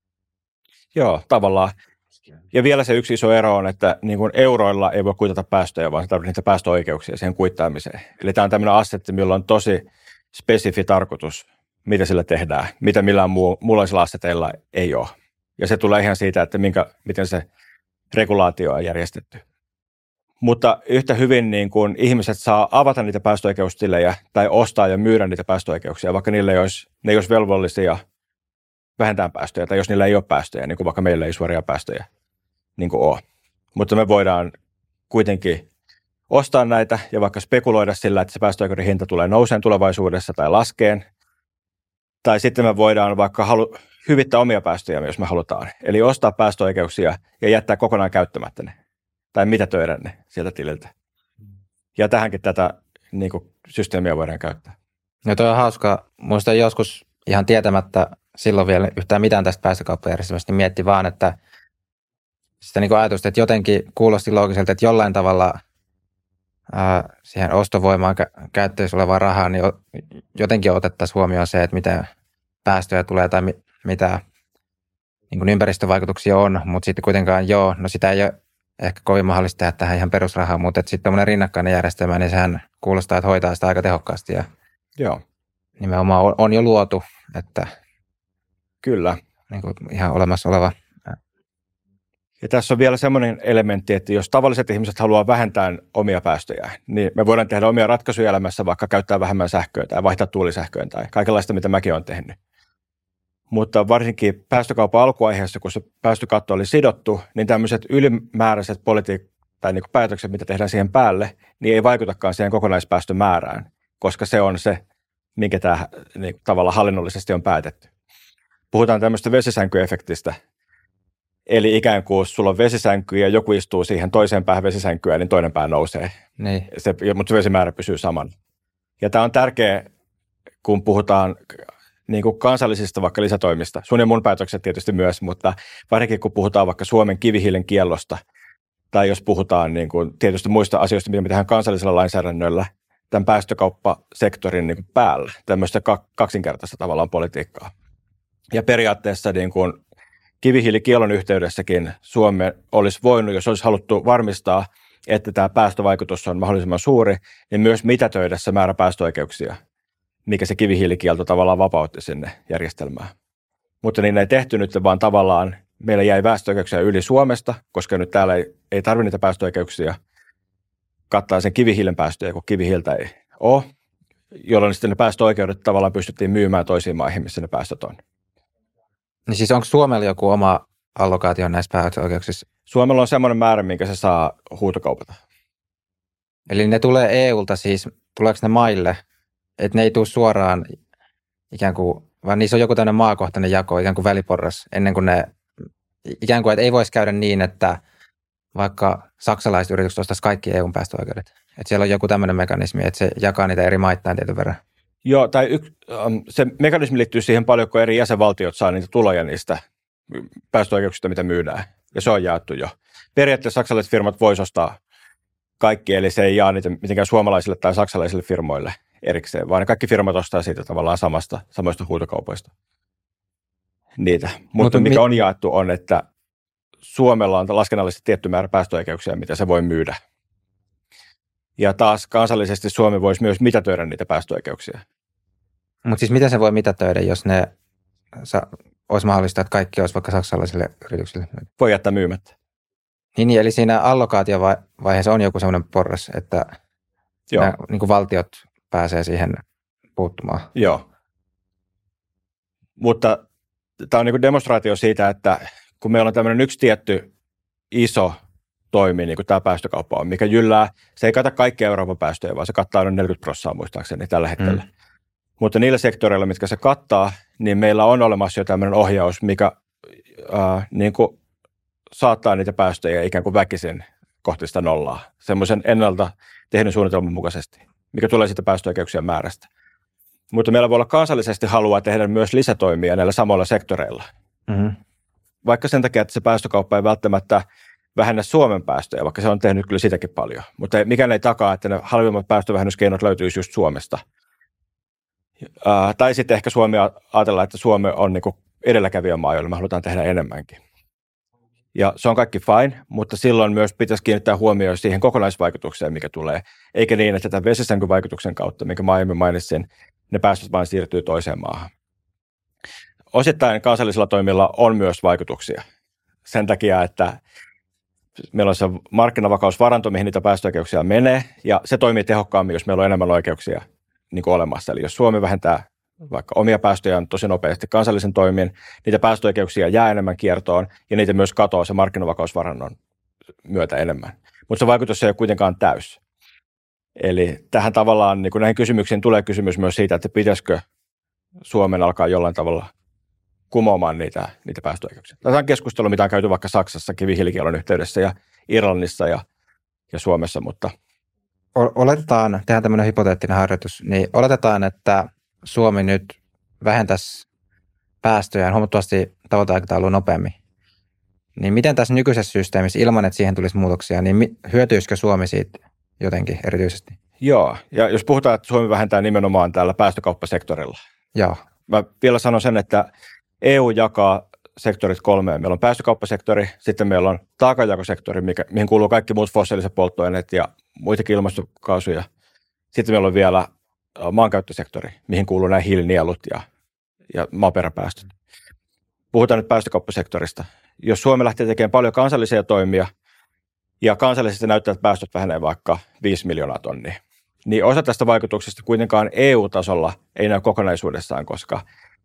Speaker 1: Joo, tavallaan. Ja vielä se yksi iso ero on, että niin kuin euroilla ei voi kuitata päästöjä, vaan se tarvitsee niitä päästöoikeuksia siihen kuittaamiseen. Eli tämä on tämmöinen assetti, millä on tosi spesifi tarkoitus, mitä sillä tehdään, mitä millään muu, muunlaisilla asseteilla ei ole. Ja se tulee ihan siitä, että minkä, miten se regulaatio on järjestetty. Mutta yhtä hyvin niin kuin ihmiset saa avata niitä päästöoikeustilejä tai ostaa ja myydä niitä päästöoikeuksia, vaikka niille ei olisi, ne ei olisi velvollisia vähentää päästöjä, tai jos niillä ei ole päästöjä, niin kuin vaikka meillä ei suoria päästöjä niin kuin ole. Mutta me voidaan kuitenkin ostaa näitä ja vaikka spekuloida sillä, että se päästöoikeuden hinta tulee nouseen tulevaisuudessa tai laskeen. Tai sitten me voidaan vaikka halu, hyvittää omia päästöjä, jos me halutaan. Eli ostaa päästöoikeuksia ja jättää kokonaan käyttämättä ne. Tai mitätöidä ne sieltä tililtä. Ja tähänkin tätä niin kuin, systeemiä voidaan käyttää.
Speaker 2: No toi on hauska. Muistan joskus ihan tietämättä silloin vielä yhtään mitään tästä päästökauppajärjestelmästä, niin mietti vaan, että sitä niin kuin ajatusta, että jotenkin kuulosti loogiselta, että jollain tavalla ää, siihen ostovoimaan kä- käyttöissä olevaa rahaa, niin jotenkin otettaisiin huomioon se, että mitä päästöjä tulee tai mi- mitä niin kuin ympäristövaikutuksia on, mutta sitten kuitenkaan joo, no sitä ei ole ehkä kovin mahdollista tehdä tähän ihan perusrahaan, mutta sitten tämmöinen rinnakkainen järjestelmä, niin sehän kuulostaa, että hoitaa sitä aika tehokkaasti ja
Speaker 1: joo.
Speaker 2: Nimenomaan on, on jo luotu, että
Speaker 1: kyllä.
Speaker 2: Niin kuin ihan olemassa oleva.
Speaker 1: Ja tässä on vielä semmoinen elementti, että jos tavalliset ihmiset haluaa vähentää omia päästöjä, niin me voidaan tehdä omia ratkaisuja elämässä, vaikka käyttää vähemmän sähköä tai vaihtaa tuulisähköön tai kaikenlaista, mitä mäkin olen tehnyt. Mutta varsinkin päästökaupan alkuaiheessa, kun se päästökatto oli sidottu, niin tämmöiset ylimääräiset politiik- tai niin kuin päätökset, mitä tehdään siihen päälle, niin ei vaikutakaan siihen kokonaispäästömäärään, koska se on se, minkä tämä niin kuin tavallaan hallinnollisesti on päätetty. Puhutaan tämmöistä vesisänkyefektistä, eli ikään kuin sulla on vesisänky ja joku istuu siihen toiseen päähän vesisänkyä, niin toinen pää nousee,
Speaker 2: niin.
Speaker 1: se, mutta se vesimäärä pysyy saman. Ja tämä on tärkeä, kun puhutaan niin kuin kansallisista vaikka lisätoimista. Sun ja mun päätökset tietysti myös, mutta varsinkin kun puhutaan vaikka Suomen kivihiilen kiellosta, tai jos puhutaan niin kuin tietysti muista asioista, mitä me tehdään kansallisella lainsäädännöllä, tämän päästökauppasektorin niin kuin päällä, tämmöistä kaksinkertaista tavallaan politiikkaa. Ja periaatteessa niin kuin kivihiilikiellon yhteydessäkin Suomi olisi voinut, jos olisi haluttu varmistaa, että tämä päästövaikutus on mahdollisimman suuri, niin myös mitätöidä se määrä päästöoikeuksia, mikä se kivihiilikielto tavallaan vapautti sinne järjestelmään. Mutta niin ei tehty nyt, vaan tavallaan meillä jäi päästöoikeuksia yli Suomesta, koska nyt täällä ei, ei tarvitse niitä päästöoikeuksia kattaa sen kivihiilen päästöjä, kun kivihiiltä ei ole, jolloin sitten ne päästöoikeudet tavallaan pystyttiin myymään toisiin maihin, missä ne päästöt on.
Speaker 2: Niin siis onko Suomella joku oma allokaatio näissä päästöoikeuksissa?
Speaker 1: Suomella on semmoinen määrä, minkä se saa huutokaupata.
Speaker 2: Eli ne tulee E U:lta siis, tuleeko ne maille, että ne ei tule suoraan ikään kuin, vaan niissä on joku tämmöinen maakohtainen jako, ikään kuin väliporras, ennen kuin ne, ikään kuin, että ei voisi käydä niin, että vaikka saksalaiset yritykset ostaisivat kaikki E U:n päästöoikeudet. Että siellä on joku tämmöinen mekanismi, että se jakaa niitä eri maittain tietyn verran.
Speaker 1: Joo, tai yk, se mekanismi liittyy siihen paljon, kun eri jäsenvaltiot saa niitä tuloja niistä päästöoikeuksista, mitä myydään. Ja se on jaettu jo. Periaatteessa saksalaiset firmat voisivat ostaa kaikki, eli se ei jaa niitä mitenkään suomalaisille tai saksalaisille firmoille erikseen, vaan kaikki firmat ostaa siitä tavallaan samasta, samoista huutokaupoista niitä. Mutta, Mutta mikä mi- on jaettu on, että Suomella on laskennallisesti tietty määrä päästöoikeuksia, mitä se voi myydä. Ja taas kansallisesti Suomi voisi myös mitätöidä niitä päästöoikeuksia.
Speaker 2: Mutta siis miten se voi mitätöidä, jos ne sa- olisi mahdollista, että kaikki olisi vaikka saksalaisille yrityksille?
Speaker 1: Voi jättää myymättä.
Speaker 2: Niin, niin eli siinä allokaatiovaiheessa on joku sellainen porras, että nämä, niin kuin valtiot pääsee siihen puuttumaan.
Speaker 1: Joo. Mutta tämä on niin kuin demonstraatio siitä, että kun meillä on tämmöinen yksi tietty iso toimi, niin kuin tämä päästökauppa on, mikä jyllää, se ei kata kaikkia Euroopan päästöjä, vaan se kattaa noin neljäkymmentä prosenttia muistaakseni tällä hetkellä. Mm. Mutta niillä sektoreilla, mitkä se kattaa, niin meillä on olemassa jo tämmöinen ohjaus, mikä äh, niin kuin saattaa niitä päästöjä ikään kuin väkisin kohti sitä nollaa. Semmoisen ennalta tehdyn suunnitelman mukaisesti, mikä tulee siitä päästöoikeuksien määrästä. Mutta meillä voi olla kansallisesti halua tehdä myös lisätoimia näillä samoilla sektoreilla. Mm-hmm. Vaikka sen takia, että se päästökauppa ei välttämättä vähennä Suomen päästöjä, vaikka se on tehnyt kyllä sitäkin paljon. Mutta mikään ei takaa, että ne halvimmat päästövähennyskeinot löytyisi just Suomesta. Ää, tai sitten ehkä Suomi ajatellaan, että Suomi on niinku edelläkävijämaa, jolla me halutaan tehdä enemmänkin. Ja se on kaikki fine, mutta silloin myös pitäisi kiinnittää huomioon siihen kokonaisvaikutukseen, mikä tulee. Eikä niin, että tämän vesisänkyvaikutuksen kautta, minkä mä aiemmin mainitsin, ne päästöt vain siirtyy toiseen maahan. Osittain kansallisilla toimilla on myös vaikutuksia. Sen takia, että meillä on se markkinavakausvaranto, mihin niitä päästöoikeuksia menee, ja se toimii tehokkaammin, jos meillä on enemmän oikeuksia niin kuin olemassa. Eli jos Suomi vähentää vaikka omia päästöjään tosi nopeasti kansallisen toimien, niitä päästöoikeuksia jää enemmän kiertoon, ja niitä myös katoaa se markkinavakausvarannon myötä enemmän. Mutta se vaikutus ei ole kuitenkaan täys. Eli tähän tavallaan, niin kuin näihin kysymyksiin tulee kysymys myös siitä, että pitäisikö Suomen alkaa jollain tavalla kumoamaan niitä, niitä päästöoikeuksia. Tämä on keskustelu, mitä on käyty vaikka Saksassa kivihiilikiellon yhteydessä ja Irlannissa ja, ja Suomessa, mutta
Speaker 2: oletetaan, tehdään tämmöinen hypoteettinen harjoitus, niin oletetaan, että Suomi nyt vähentäisi päästöjään huomattavasti tavoiteaikataulua nopeammin. Niin miten tässä nykyisessä systeemissä, ilman että siihen tulisi muutoksia, niin hyötyisikö Suomi siitä jotenkin erityisesti?
Speaker 1: Joo, ja jos puhutaan, että Suomi vähentää nimenomaan täällä päästökauppasektorilla.
Speaker 2: Joo.
Speaker 1: Mä vielä sanon sen, että E U jakaa sektorit kolmeen. Meillä on päästökauppasektori, sitten meillä on taakanjakosektori, mikä, mihin kuuluu kaikki muut fossiiliset polttoaineet ja muitakin ilmastokaasuja. Sitten meillä on vielä maankäyttösektori, mihin kuuluu nämä hiilinielut ja, ja maaperäpäästöt. Puhutaan nyt päästökauppasektorista. Jos Suomi lähtee tekemään paljon kansallisia toimia ja kansallisesti näyttää, että päästöt vähenee vaikka viisi miljoonaa tonnia, niin osa tästä vaikutuksesta kuitenkaan E U-tasolla ei näy kokonaisuudessaan, koska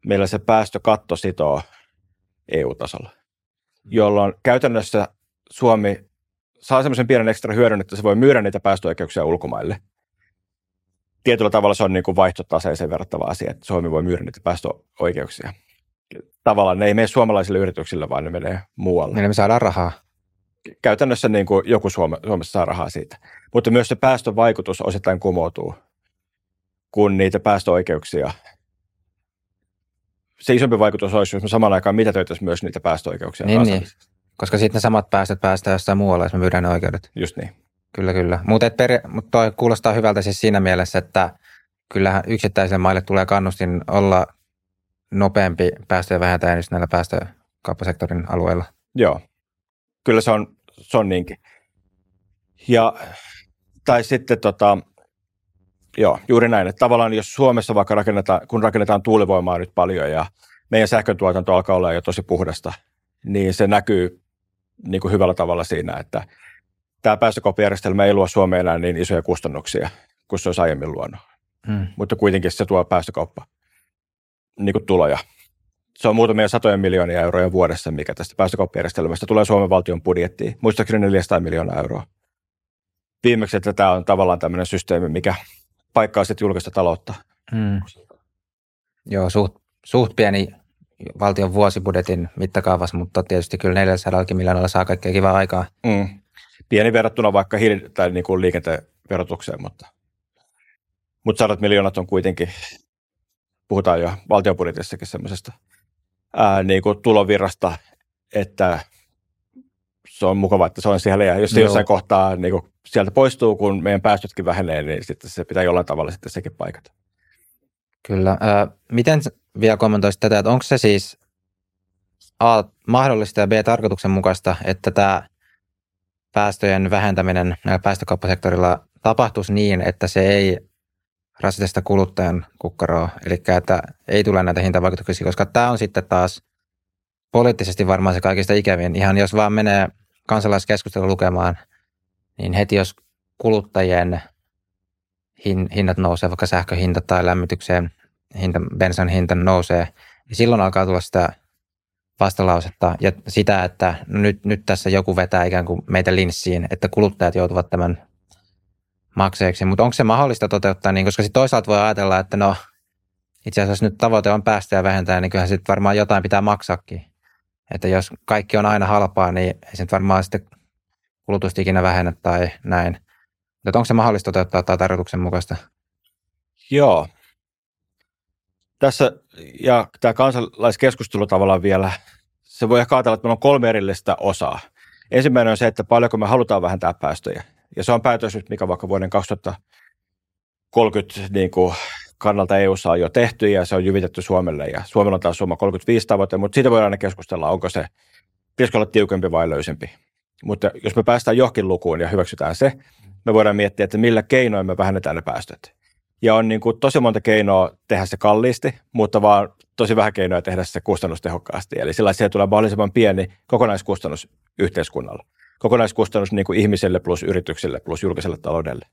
Speaker 1: meillä se päästökatto sitoo E U-tasolla, jolloin käytännössä Suomi saa semmoisen pienen ekstra hyödyn, että se voi myydä niitä päästöoikeuksia ulkomaille. Tietyllä tavalla se on niin kuin vaihtotaseeseen verrattava asia, että Suomi voi myydä niitä päästöoikeuksia. Tavallaan ne ei mene suomalaisille yrityksille, vaan ne menee muualle.
Speaker 2: Niin me saadaan rahaa.
Speaker 1: Käytännössä niin kuin joku Suome, Suomessa saa rahaa siitä. Mutta myös se päästövaikutus osittain kumoutuu, kun niitä päästöoikeuksia. Se isompi vaikutus olisi, jos me samaan aikaan mitätöitäisiin myös niitä päästöoikeuksia.
Speaker 2: Niin, niin. Koska sitten ne samat päästöt päästään jossain muualla, jos me myydään ne oikeudet.
Speaker 1: Just niin.
Speaker 2: Kyllä, kyllä. Mutta mut toi kuulostaa hyvältä siis siinä mielessä, että kyllähän yksittäisille maille tulee kannustin olla nopeampi päästöjen vähentäjä just näillä päästökauppasektorin alueilla.
Speaker 1: Joo, kyllä se on, se on niinkin. Ja, tai sitten tota, joo, juuri näin, että tavallaan jos Suomessa vaikka rakennetaan, kun rakennetaan tuulivoimaa nyt paljon ja meidän sähköntuotanto alkaa olla jo tosi puhdasta, niin se näkyy niin kuin hyvällä tavalla siinä, että tämä päästökauppajärjestelmä ei luo Suomeen enää niin isoja kustannuksia kuin se olisi aiemmin luonut. Hmm. Mutta kuitenkin se tuo päästökauppa niin kuin tuloja. Se on muutamia satoja miljoonia euroja vuodessa, mikä tästä päästökauppajärjestelmästä tulee Suomen valtion budjettiin. Muistaakseni neljäsataa miljoonaa euroa. Viimeksi, että tämä on tavallaan tämmöinen systeemi, mikä paikkaa sitten julkista taloutta.
Speaker 2: Hmm. Joo, suht, suht pieni valtion vuosibudjetin mittakaavassa, mutta tietysti kyllä neljäsataa miljoonalla saa kaikkea kivaa aikaa.
Speaker 1: Hmm. Pieni verrattuna vaikka hiili- tai niin kuin liikenteen verotukseen, mutta, mutta sadat miljoonat on kuitenkin, puhutaan jo valtionbudjetissakin semmoisesta ää, niin kuin tulovirrasta, että se on mukava, että se on siellä. Ja jos se Joo. jossain kohtaa niin kuin sieltä poistuu, kun meidän päästötkin vähenee, niin sitten se pitää jollain tavalla sitten sekin paikata.
Speaker 2: Kyllä. Äh, miten vielä kommentoisit tätä, että onko se siis A, mahdollista ja B, tarkoituksenmukaista, että tämä päästöjen vähentäminen näillä päästökauppasektorilla tapahtuisi niin, että se ei rasita sitä kuluttajan kukkaroa, eli että ei tule näitä hintavaikutuksia, koska tämä on sitten taas poliittisesti varmaan se kaikista ikävin. Ihan jos vaan menee kansalaiskeskustelua lukemaan, niin heti jos kuluttajien hin, hinnat nousee, vaikka sähköhinta tai lämmitykseen hinta, bensan hinta nousee, niin silloin alkaa tulla sitä vastalausetta ja sitä, että no nyt, nyt tässä joku vetää ikään kuin meitä linssiin, että kuluttajat joutuvat tämän maksajiksi. Mutta onko se mahdollista toteuttaa niin, koska sitten toisaalta voi ajatella, että no itse asiassa nyt tavoite on päästöjä vähentää, niin kyllähän sitten varmaan jotain pitää maksaakin. Että jos kaikki on aina halpaa, niin ei se nyt varmaan sitten kulutusta ikinä vähennä tai näin. Mutta onko se mahdollista toteuttaa tai tarkoituksenmukaista?
Speaker 1: Joo. Tässä, ja tämä kansalaiskeskustelu tavallaan vielä, se voi ehkä ajatella, että meillä on kolme erillistä osaa. Ensimmäinen on se, että paljonko me halutaan vähentää päästöjä. Ja se on päätös nyt, mikä vaikka vuoden kaksituhattakolmekymmentä niin kuin kannalta E U:ssa on jo tehty, ja se on jyvitetty Suomelle. Ja Suomella on taas oma kolmekymmentäviisi tavoite, mutta siitä voidaan aina keskustella, onko se, pitäisikö olla tiukempi vai löysempi. Mutta jos me päästään johonkin lukuun ja hyväksytään se, me voidaan miettiä, että millä keinoin me vähennetään ne päästöt. Ja on niin kuin tosi monta keinoa tehdä se kalliisti, mutta vaan tosi vähän keinoja tehdä se kustannustehokkaasti. Eli sillä siihen tulee mahdollisimman pieni kokonaiskustannus yhteiskunnalle. Kokonaiskustannus niin kuin ihmiselle plus yrityksille plus julkiselle taloudelle.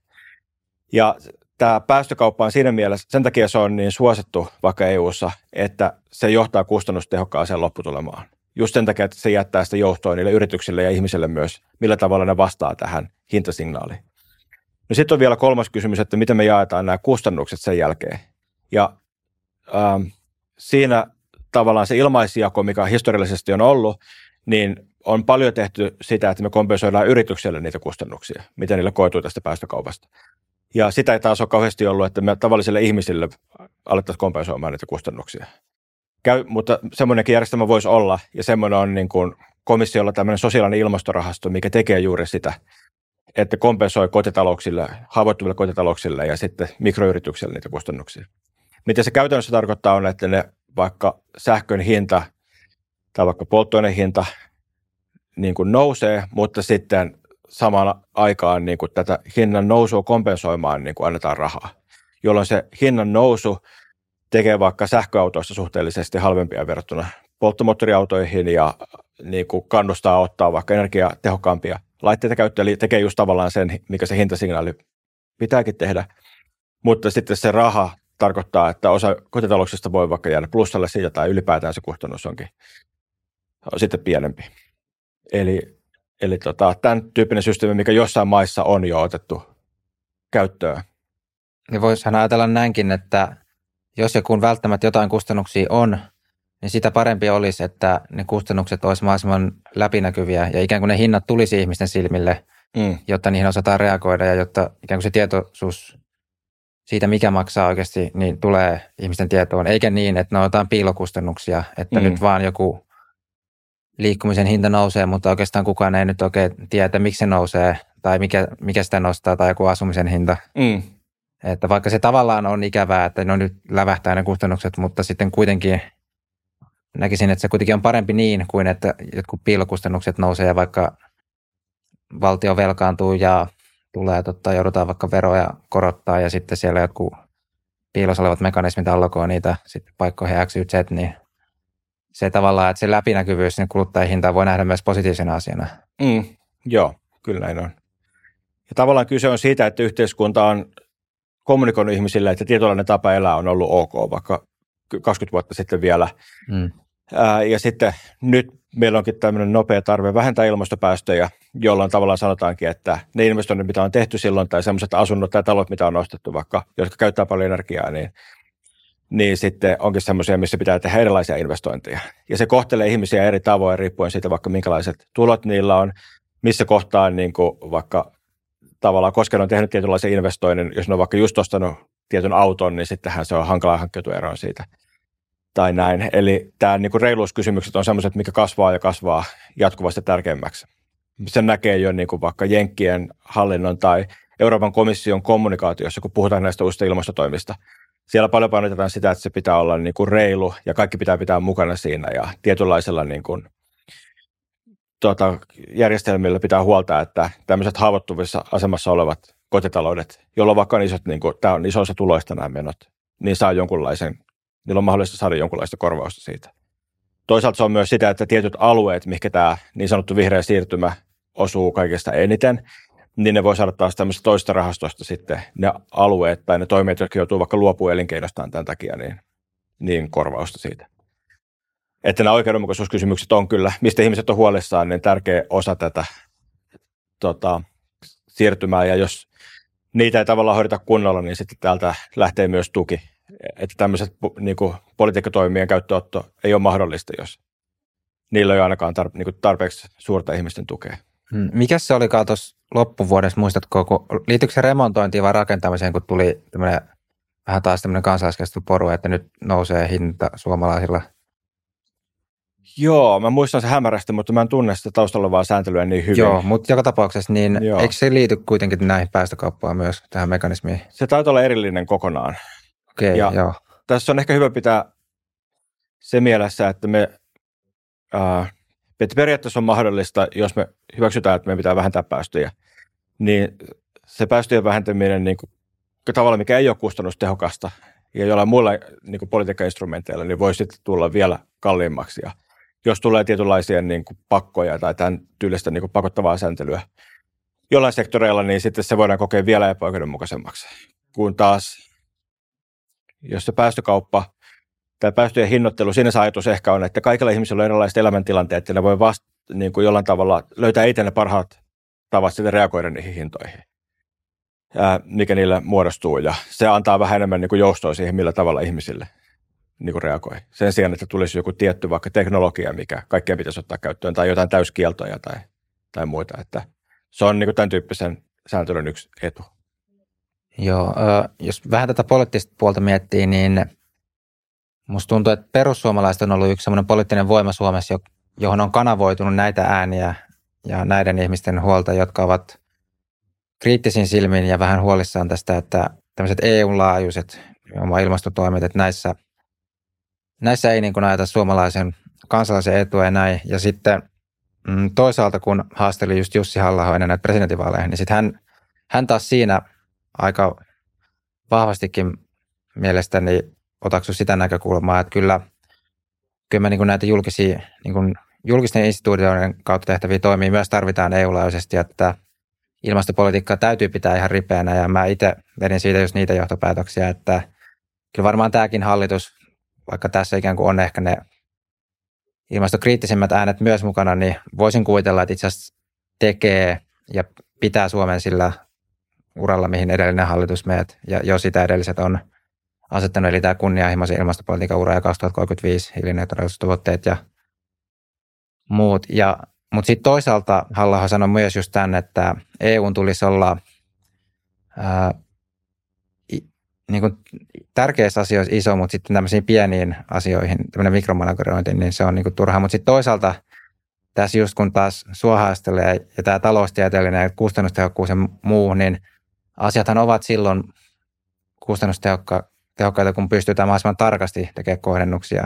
Speaker 1: Ja tämä päästökauppa on siinä mielessä, sen takia se on niin suosittu vaikka E U:ssa, että se johtaa kustannustehokkaaseen lopputulemaan. Just sen takia, että se jättää sitä joustoa niille yrityksille ja ihmisille myös, millä tavalla ne vastaa tähän hintasignaaliin. No sitten on vielä kolmas kysymys, että miten me jaetaan nämä kustannukset sen jälkeen. Ja ähm, siinä tavallaan se ilmaisjako, mikä historiallisesti on ollut, niin on paljon tehty sitä, että me kompensoidaan yritykselle niitä kustannuksia, mitä niille koituu tästä päästökaupasta. Ja sitä ei taas ole kauheasti ollut, että me tavallisille ihmisille alettaisiin kompensoimaan niitä kustannuksia. Käy, mutta semmoinenkin järjestelmä voisi olla, ja semmoinen on niin kuin komissiolla tämmöinen sosiaalinen ilmastorahasto, mikä tekee juuri sitä, että kompensoi kotitalouksille, haavoittuville kotitalouksille ja sitten mikroyrityksille niitä kustannuksia. Mitä se käytännössä tarkoittaa on, että ne vaikka sähkön hinta tai vaikka polttoaineen hinta niin kuin nousee, mutta sitten samaan aikaan niin kuin tätä hinnan nousua kompensoimaan niin kuin annetaan rahaa, jolloin se hinnan nousu tekee vaikka sähköautoista suhteellisesti halvempia verrattuna polttomoottoriautoihin ja niin kuin kannustaa ottaa vaikka energiatehokkaampia laitteita käyttöön, eli tekee just tavallaan sen, mikä se hintasignaali pitääkin tehdä, mutta sitten se raha tarkoittaa, että osa kotitalouksista voi vaikka jäädä plussalle siitä tai ylipäätään se kustannus onkin on sitten pienempi. Eli, eli tota, tämän tyyppinen systeemi, mikä jossain maissa on jo otettu käyttöön.
Speaker 2: Ja voisihan ajatella näinkin, että jos ja kun välttämättä jotain kustannuksia on, niin sitä parempi olisi, että ne kustannukset olisivat mahdollisimman läpinäkyviä ja ikään kuin ne hinnat tulisi ihmisten silmille, mm. jotta niihin osataan reagoida ja jotta ikään kuin se tietoisuus siitä, mikä maksaa oikeasti, niin tulee ihmisten tietoon. Eikä niin, että ne on jotain piilokustannuksia, että mm. nyt vaan joku liikkumisen hinta nousee, mutta oikeastaan kukaan ei nyt oikein tiedä, miksi se nousee tai mikä, mikä sitä nostaa tai joku asumisen hinta. Mm. Että vaikka se tavallaan on ikävää, että no nyt lävähtää ne kustannukset, mutta sitten kuitenkin näkisin, että se kuitenkin on parempi niin kuin, että jotkut piilokustannukset nousee ja vaikka valtio velkaantuu ja tulee, totta, joudutaan vaikka veroja korottaa ja sitten siellä jotkut piilossa olevat mekanismit allokoi niitä sitten paikkoihin X, Y, Z, niin se tavallaan, että se läpinäkyvyys sinne kuluttajahintaan voi nähdä myös positiivisena asiana.
Speaker 1: Mm, joo, kyllä näin on. Ja tavallaan kyse on siitä, että yhteiskunta on kommunikoinut ihmisille, että tietynlainen tapa elää on ollut ok, vaikka kaksikymmentä vuotta sitten vielä. Mm. Ää, ja sitten nyt meillä onkin tämmöinen nopea tarve vähentää ilmastopäästöjä, jolloin tavallaan sanotaankin, että ne investoinnit, mitä on tehty silloin, tai sellaiset asunnot tai talot, mitä on ostettu vaikka, jotka käyttää paljon energiaa, niin, niin sitten onkin semmoisia, missä pitää tehdä erilaisia investointeja. Ja se kohtelee ihmisiä eri tavoin, riippuen siitä vaikka minkälaiset tulot niillä on, missä kohtaa niin kuin vaikka tavallaan, koska ne on tehnyt tietynlaisen investoinnin, jos ne on vaikka just ostanut tietyn auton, niin sittenhän se on hankalaa hankkeutua eroon siitä. Tai näin. Eli tämä niin kuin reiluuskysymykset on sellaiset, mikä kasvaa ja kasvaa jatkuvasti tärkeämmäksi. Sen näkee jo niin kuin vaikka Jenkkien hallinnon tai Euroopan komission kommunikaatiossa, kun puhutaan näistä uusista ilmastotoimista. Siellä paljon painotetaan sitä, että se pitää olla niin kuin reilu ja kaikki pitää pitää mukana siinä ja tietynlaisella niin kuin Tuota, järjestelmillä pitää huolta, että tämmöiset haavoittuvissa asemassa olevat kotitaloudet, joilla on vaikka isot, niin kuin, tämä on isoissa tuloista nämä menot, niin saa jonkunlaisen, niillä on mahdollista saada jonkunlaista korvausta siitä. Toisaalta se on myös sitä, että tietyt alueet, mihinkä tämä niin sanottu vihreä siirtymä osuu kaikesta eniten, niin ne voi saada taas tämmöistä toista rahastosta sitten ne alueet tai ne toimijat, jotka joutuu vaikka luopumaan elinkeinostaan tämän takia, niin, niin korvausta siitä. Että nämä oikeudenmukaisuuskysymykset on kyllä, mistä ihmiset on huolissaan, niin tärkeä osa tätä tota, siirtymää. Ja jos niitä ei tavallaan hoideta kunnolla, niin sitten täältä lähtee myös tuki. Että tämmöiset niin kuin politiikkatoimien käyttöotto ei ole mahdollista, jos niillä ei ole ainakaan tarpe- niin kuin tarpeeksi suurta ihmisten tukea.
Speaker 2: Mikäs se olikaan tuossa loppuvuodessa, muistatko, kun, liittyykö se remontointiin vai rakentamiseen, kun tuli tämmöinen, vähän taas tämmöinen kansalaiskeskusteluporu, että nyt nousee hinta suomalaisilla?
Speaker 1: Joo, mä muistan se hämärästi, mutta mä en tunne sitä taustalla olevaa sääntelyä niin hyvin.
Speaker 2: Joo, mutta joka tapauksessa, niin Joo. eikö se liity kuitenkin näihin päästökauppaan myös, tähän mekanismiin?
Speaker 1: Se taitaa olla erillinen kokonaan.
Speaker 2: Okei, okay, joo.
Speaker 1: Tässä on ehkä hyvä pitää se mielessä, että me äh, että periaatteessa on mahdollista, jos me hyväksytään, että meidän pitää vähentää päästöjä, niin se päästöjen vähentäminen niin kuin, tavalla, mikä ei ole kustannustehokasta ja jollain muilla niin kuin politiikkainstrumenteilla, niin voi sitten tulla vielä kalliimmaksi. Ja jos tulee tietynlaisia niin kuin pakkoja tai tämän tyylistä niin kuin pakottavaa sääntelyä jollain sektoreilla, niin sitten se voidaan kokea vielä epäoikeudenmukaisemmaksi. Kun taas, jos se päästökauppa tai päästöjen hinnoittelu, siinä se ajatus ehkä on, että kaikilla ihmisillä on erilaiset elämäntilanteet ja ne voi vasta niin kuin jollain tavalla löytää itse ne parhaat tavat sitten reagoida niihin hintoihin, ää, mikä niille muodostuu. Ja se antaa vähän enemmän niin kuin joustoa siihen, millä tavalla ihmisille niin kuin reagoi. Sen sijaan, että tulisi joku tietty vaikka teknologia, mikä kaikkien pitäisi ottaa käyttöön, tai jotain täyskieltoja tai, tai muita. Että se on niin kuin tämän tyyppisen sääntelyn yksi etu.
Speaker 2: Joo, jos vähän tätä poliittista puolta miettii, niin musta tuntuu, että perussuomalaiset on ollut yksi sellainen poliittinen voima Suomessa, johon on kanavoitunut näitä ääniä ja näiden ihmisten huolta, jotka ovat kriittisin silmin ja vähän huolissaan tästä, että tämmöiset E U-laajuiset ilmastotoimet, että näissä, näissä ei niin kuin ajata suomalaisen kansalaisen etua ja näin. Ja sitten toisaalta, kun haasteli just Jussi Halla-aho ennen näitä presidentinvaaleihin, niin sitten hän, hän taas siinä aika vahvastikin mielestäni otaksui sitä näkökulmaa, että kyllä, kyllä me niin kuin näitä julkisia, niin kuin julkisten instituutioiden kautta tehtäviä toimia myös tarvitaan E U-laajuisesti, että ilmastopolitiikkaa täytyy pitää ihan ripeänä ja mä itse vedin siitä just niitä johtopäätöksiä, että kyllä varmaan tämäkin hallitus, vaikka tässä ikään kuin on ehkä ne ilmastokriittisimmät äänet myös mukana, niin voisin kuvitella, että itse asiassa tekee ja pitää Suomen sillä uralla, mihin edellinen hallitus meet ja jo sitä edelliset on asettanut, eli tämä kunnianhimoisen ilmastopolitiikan ura ja kaksituhattakolmekymmentäviisi hiilineutraalisuustavoitteet ja muut. Ja, mutta sitten toisaalta Halla-aho sanoi myös just tämän, että E U:n tulisi olla ää, i, niin kuin tärkeissä asioissa iso, mutta sitten tämmöisiin pieniin asioihin, tämmöinen mikromanagerointi, niin se on niin kuin turhaa. Mutta sitten toisaalta tässä just kun taas sua haastelee ja tämä taloustieteellinen ja kustannustehokkuus ja muu, niin asiathan ovat silloin kustannustehokkaita, kun pystytään mahdollisimman tarkasti tekemään kohdennuksia.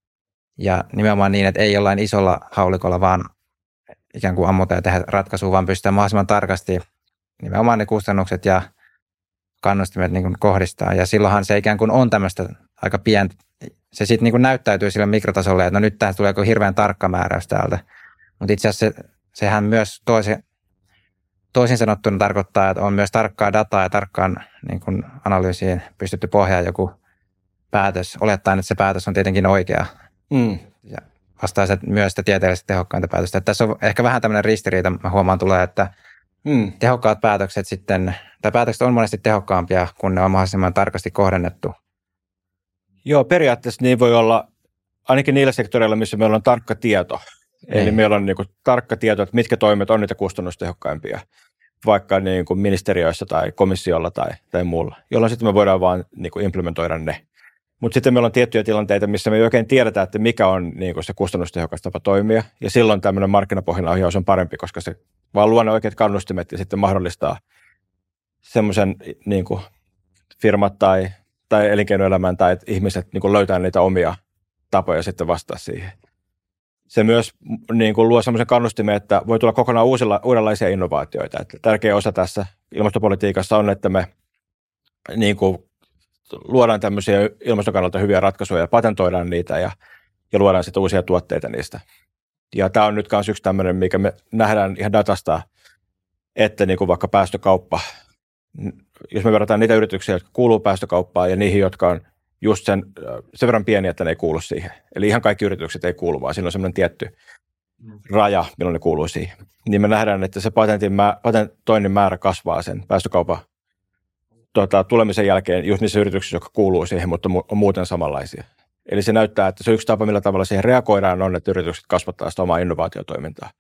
Speaker 2: Ja nimenomaan niin, että ei jollain isolla haulikolla vaan ikään kuin ammuta ja tehdä ratkaisua, vaan pystytään mahdollisimman tarkasti nimenomaan ne kustannukset ja kannustimet niin kuin kohdistaa. Ja silloinhan se ikään kuin on tämmöistä aika pientä. Se sitten niin kuin näyttäytyy sille mikrotasolle, että no nyt tähän tulee hirveän tarkka määräys täältä. Mutta itse asiassa se, sehän myös toisen, toisin sanottuna tarkoittaa, että on myös tarkkaa dataa ja tarkkaan niin kuin analyysiin pystytty pohjaamaan joku päätös, olettaen, että se päätös on tietenkin oikea. Mm. Ja vastaisi myös sitä tieteellisesti tehokkainta päätöstä. Että tässä on ehkä vähän tämmöinen ristiriita, mä huomaan tulee, että mm. tehokkaat päätökset sitten, tai päätökset on monesti tehokkaampia, kun ne on mahdollisimman tarkasti kohdennettu.
Speaker 1: Joo, periaatteessa niin voi olla ainakin niillä sektoreilla, missä meillä on tarkka tieto. Ei. Eli meillä on niin kuin tarkka tieto, että mitkä toimet on niitä kustannustehokkaimpia, vaikka niin kuin ministeriöissä tai komissiolla tai, tai muulla, jolloin sitten me voidaan vaan niin kuin implementoida ne. Mutta sitten meillä on tiettyjä tilanteita, missä me ei oikein tiedetä, että mikä on niin kuin se kustannustehokas tapa toimia, ja silloin tämmöinen markkinapohjainen ohjaus on parempi, koska se vaan luo ne oikeat kannustimet ja sitten mahdollistaa semmoisen niin kuin firmat tai, tai elinkeinoelämän tai ihmiset niin kuin löytää niitä omia tapoja sitten vastaa siihen. Se myös niin kuin luo semmoisen kannustimen, että voi tulla kokonaan uusilla, uudenlaisia innovaatioita. Että tärkeä osa tässä ilmastopolitiikassa on, että me niin kuin luodaan tämmöisiä ilmaston kannalta hyviä ratkaisuja ja patentoidaan niitä ja, ja luodaan sitten uusia tuotteita niistä. Ja tämä on nyt myös yksi tämmöinen, mikä me nähdään ihan datasta, että niin kuin vaikka päästökauppa, jos me verrataan niitä yrityksiä, jotka kuuluu päästökauppaan ja niihin, jotka on just sen, sen verran pieni, että ne ei kuulu siihen. Eli ihan kaikki yritykset ei kuulu, vaan siinä on semmoinen tietty raja, milloin ne kuuluu siihen. Niin me nähdään, että se patentin mä, patentoinnin määrä kasvaa sen päästökaupan tuota, tulemisen jälkeen just niissä yrityksissä, jotka kuuluu siihen, mutta on muuten samanlaisia. Eli se näyttää, että se yksi tapa, millä tavalla siihen reagoidaan, on, että yritykset kasvattaa sitä omaa innovaatiotoimintaa.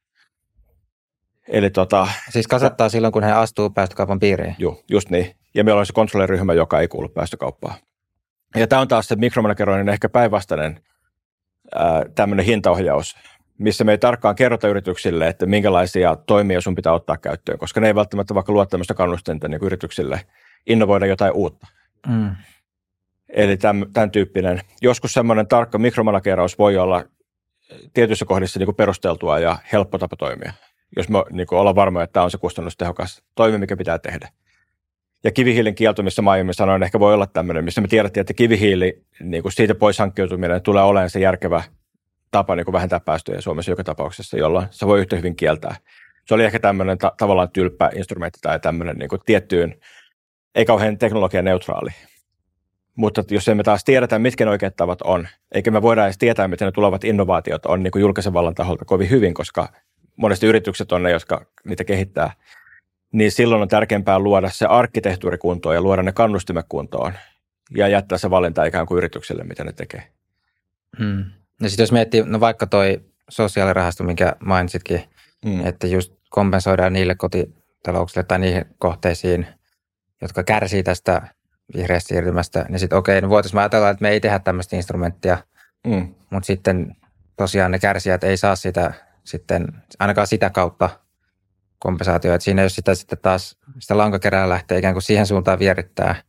Speaker 1: Eli tota,
Speaker 2: siis kasvattaa ja, silloin, kun he astuu päästökaupan piiriin?
Speaker 1: Joo, just niin. Ja meillä on se kontrolliryhmä, joka ei kuulu päästökauppaan. Ja tämä on taas se mikromanageroinnin ehkä päinvastainen ää, tämmöinen hintaohjaus, missä me ei tarkkaan kerrota yrityksille, että minkälaisia toimia sun pitää ottaa käyttöön, koska ne ei välttämättä vaikka luo tämmöistä kannustinta niin yrityksille innovoida jotain uutta. Mm. Eli tämän, tämän tyyppinen. Joskus semmoinen tarkka mikromanageeraus voi olla tietyissä kohdissa niin kuin perusteltua ja helppo tapa toimia, jos me niin kuin ollaan varmoja, että tämä on se kustannustehokas toimi, mikä pitää tehdä. Ja kivihiilen kielto, missä mä aiemmin sanoin, ehkä voi olla tämmöinen, missä me tiedettiin, että kivihiili, niin kuin siitä pois hankkiutuminen tulee olemaan se järkevä tapa niin kuin vähentää päästöjä Suomessa joka tapauksessa, jolloin se voi yhtä hyvin kieltää. Se oli ehkä tämmöinen ta- tavallaan tylppä instrumentti tai tämmöinen niin kuin tiettyyn, ei kauhean teknologianeutraali. Mutta jos emme taas tiedetä, mitkä ne oikeat tavat on, eikä me voida edes tietää, miten ne tulevat innovaatiot on niin kuin julkisen vallan taholta kovin hyvin, koska monesti yritykset on ne, jotka niitä kehittää, niin silloin on tärkeämpää luoda se arkkitehtuuri kuntoon ja luoda ne kannustimet kuntoon ja jättää se valinta ikään kuin yritykselle, mitä ne tekee.
Speaker 2: Hmm. Ja sitten jos miettii, no vaikka toi sosiaalirahasto, minkä mainitsitkin, hmm. että just kompensoidaan niille kotitalouksille tai niihin kohteisiin, jotka kärsii tästä vihreästä siirtymästä, niin sitten okei, no voitaisiin ajatella, että me ei tehdä tämmöistä instrumenttia, hmm. mutta sitten tosiaan ne kärsijät ei saa sitä sitten ainakaan sitä kautta kompensaatio, että siinä jos sitä sitten taas sitä lankakerää lähtee ikään kuin siihen suuntaan vierittää,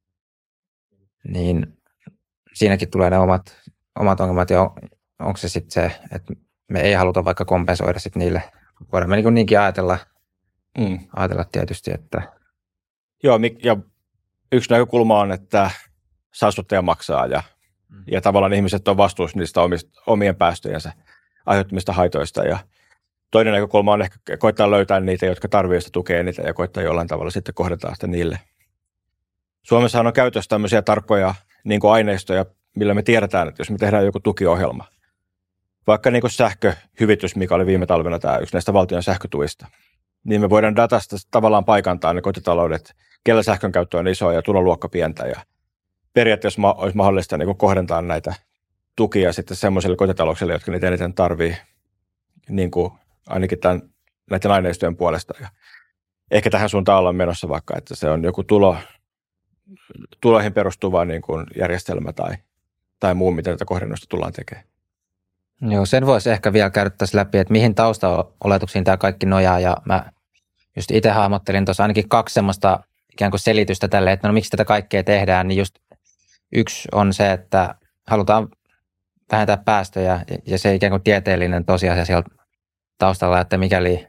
Speaker 2: niin siinäkin tulee ne omat, omat ongelmat ja on, onko se sitten se, että me ei haluta vaikka kompensoida sitten niille. Voidaan me niin niinkin ajatella, mm. ajatella tietysti, että...
Speaker 1: Joo, ja yksi näkökulma on, että saastuttaja maksaa ja, mm. ja tavallaan ihmiset on vastuussa niistä omista, omien päästöjensä aiheuttamista haitoista ja toinen näkökulma on ehkä koittaa löytää niitä, jotka tarvitsevat sitä tukea niitä ja koittaa jollain tavalla sitten kohdataan sitä niille. Suomessahan on käytössä tämmöisiä tarkkoja niin kuin aineistoja, millä me tiedetään, että jos me tehdään joku tukiohjelma, vaikka niin kuin sähköhyvitys, mikä oli viime talvena tämä yksi näistä valtion sähkötuista, niin me voidaan datasta tavallaan paikantaa ne kotitaloudet, kellä sähkön käyttö on iso ja tuloluokka pientä. Ja periaatteessa olisi mahdollista niin kuin kohdentaa näitä tukia sitten semmoisille kotitalouksille, jotka niitä eniten tarvii, niin kuin ainakin tämän, näiden aineistojen puolesta. Ja ehkä tähän suuntaan ollaan menossa vaikka, että se on joku tulo, tuloihin perustuva niin kuin järjestelmä tai, tai muu, mitä tätä kohdennusta tullaan tekemään.
Speaker 2: Joo, sen voisi ehkä vielä käydä tässä läpi, että mihin taustaoletuksiin tämä kaikki nojaa, ja mä just itse hahmottelin tuossa ainakin kaksi semmoista ikään kuin selitystä tälle, että no miksi tätä kaikkea tehdään, niin just yksi on se, että halutaan vähentää päästöjä, ja se ikään kuin tieteellinen tosiasia sieltä taustalla, että mikäli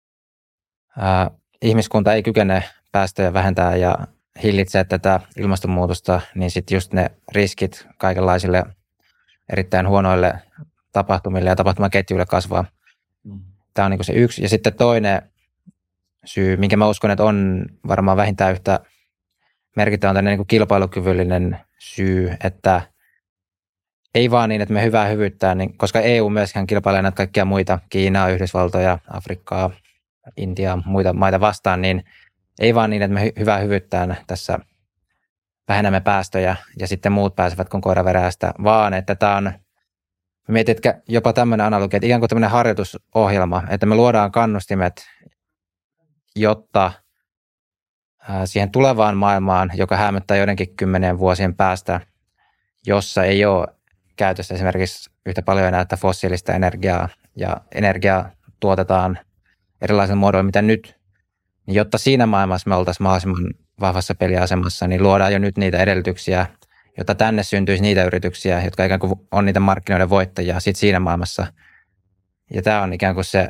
Speaker 2: ää, ihmiskunta ei kykene päästöjä vähentää ja hillitsee tätä ilmastonmuutosta, niin sitten just ne riskit kaikenlaisille erittäin huonoille tapahtumille ja tapahtumaketjuille kasvaa. Mm. Tämä on niin kuin se yksi. Ja sitten toinen syy, minkä mä uskon, että on varmaan vähintään yhtä merkittävä, on tämmöinen niin kuin kilpailukyvyllinen syy, että ei vaan niin, että me hyvää hyvyyttää, niin, koska E U myöskään kilpailee näitä kaikkia muita, Kiinaa, Yhdysvaltoja, Afrikkaa, Intiaa, muita maita vastaan, niin ei vaan niin, että me hyvää hyvyyttään tässä vähennämme päästöjä ja sitten muut pääsevät kuin koira veräjästä, vaan että tämä on, mietin, että jopa tämmöinen analogia, että ikään kuin tämmöinen harjoitusohjelma, että me luodaan kannustimet, jotta siihen tulevaan maailmaan, joka häämöttää joidenkin kymmenien vuosien päästä, jossa ei ole käytössä esimerkiksi yhtä paljon enää fossiilista energiaa ja energiaa tuotetaan erilaisilla muodoilla, mitä nyt, niin jotta siinä maailmassa me oltaisiin mahdollisimman vahvassa peliasemassa, niin luodaan jo nyt niitä edellytyksiä, jotta tänne syntyisi niitä yrityksiä, jotka ikään kuin on niitä markkinoiden voittajia sit siinä maailmassa. Ja tämä on ikään kuin se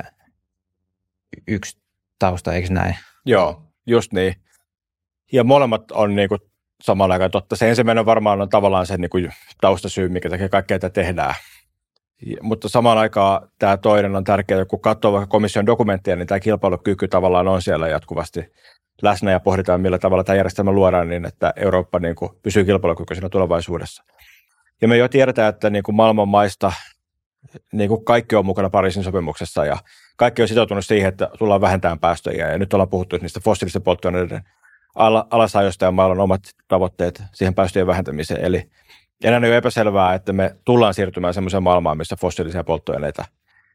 Speaker 2: yksi tausta, eikö näin?
Speaker 1: Joo, just niin. Ja molemmat on niin kuin samalla aikaan totta. Se ensimmäinen varmaan on tavallaan se niin kuin taustasyy, mikä tekee kaikkea tätä tehdään. Mutta samaan aikaan tämä toinen on tärkeää, kun katsoo vaikka komission dokumenttia, niin tämä kilpailukyky tavallaan on siellä jatkuvasti läsnä ja pohditaan, millä tavalla tämä järjestelmä luodaan niin, että Eurooppa niin kuin pysyy kilpailukykyisenä tulevaisuudessa. Ja me jo tiedetään, että niin kuin maailman maista niin kuin kaikki on mukana Pariisin sopimuksessa ja kaikki on sitoutunut siihen, että tullaan vähentämään päästöjä. Ja nyt ollaan puhuttu niistä fossiilisten polttoaineiden alasajosta ja mailla on omat tavoitteet siihen päästöjen vähentämiseen. Eli enää ei ole epäselvää, että me tullaan siirtymään semmoiseen maailmaan, missä fossiilisia polttoaineita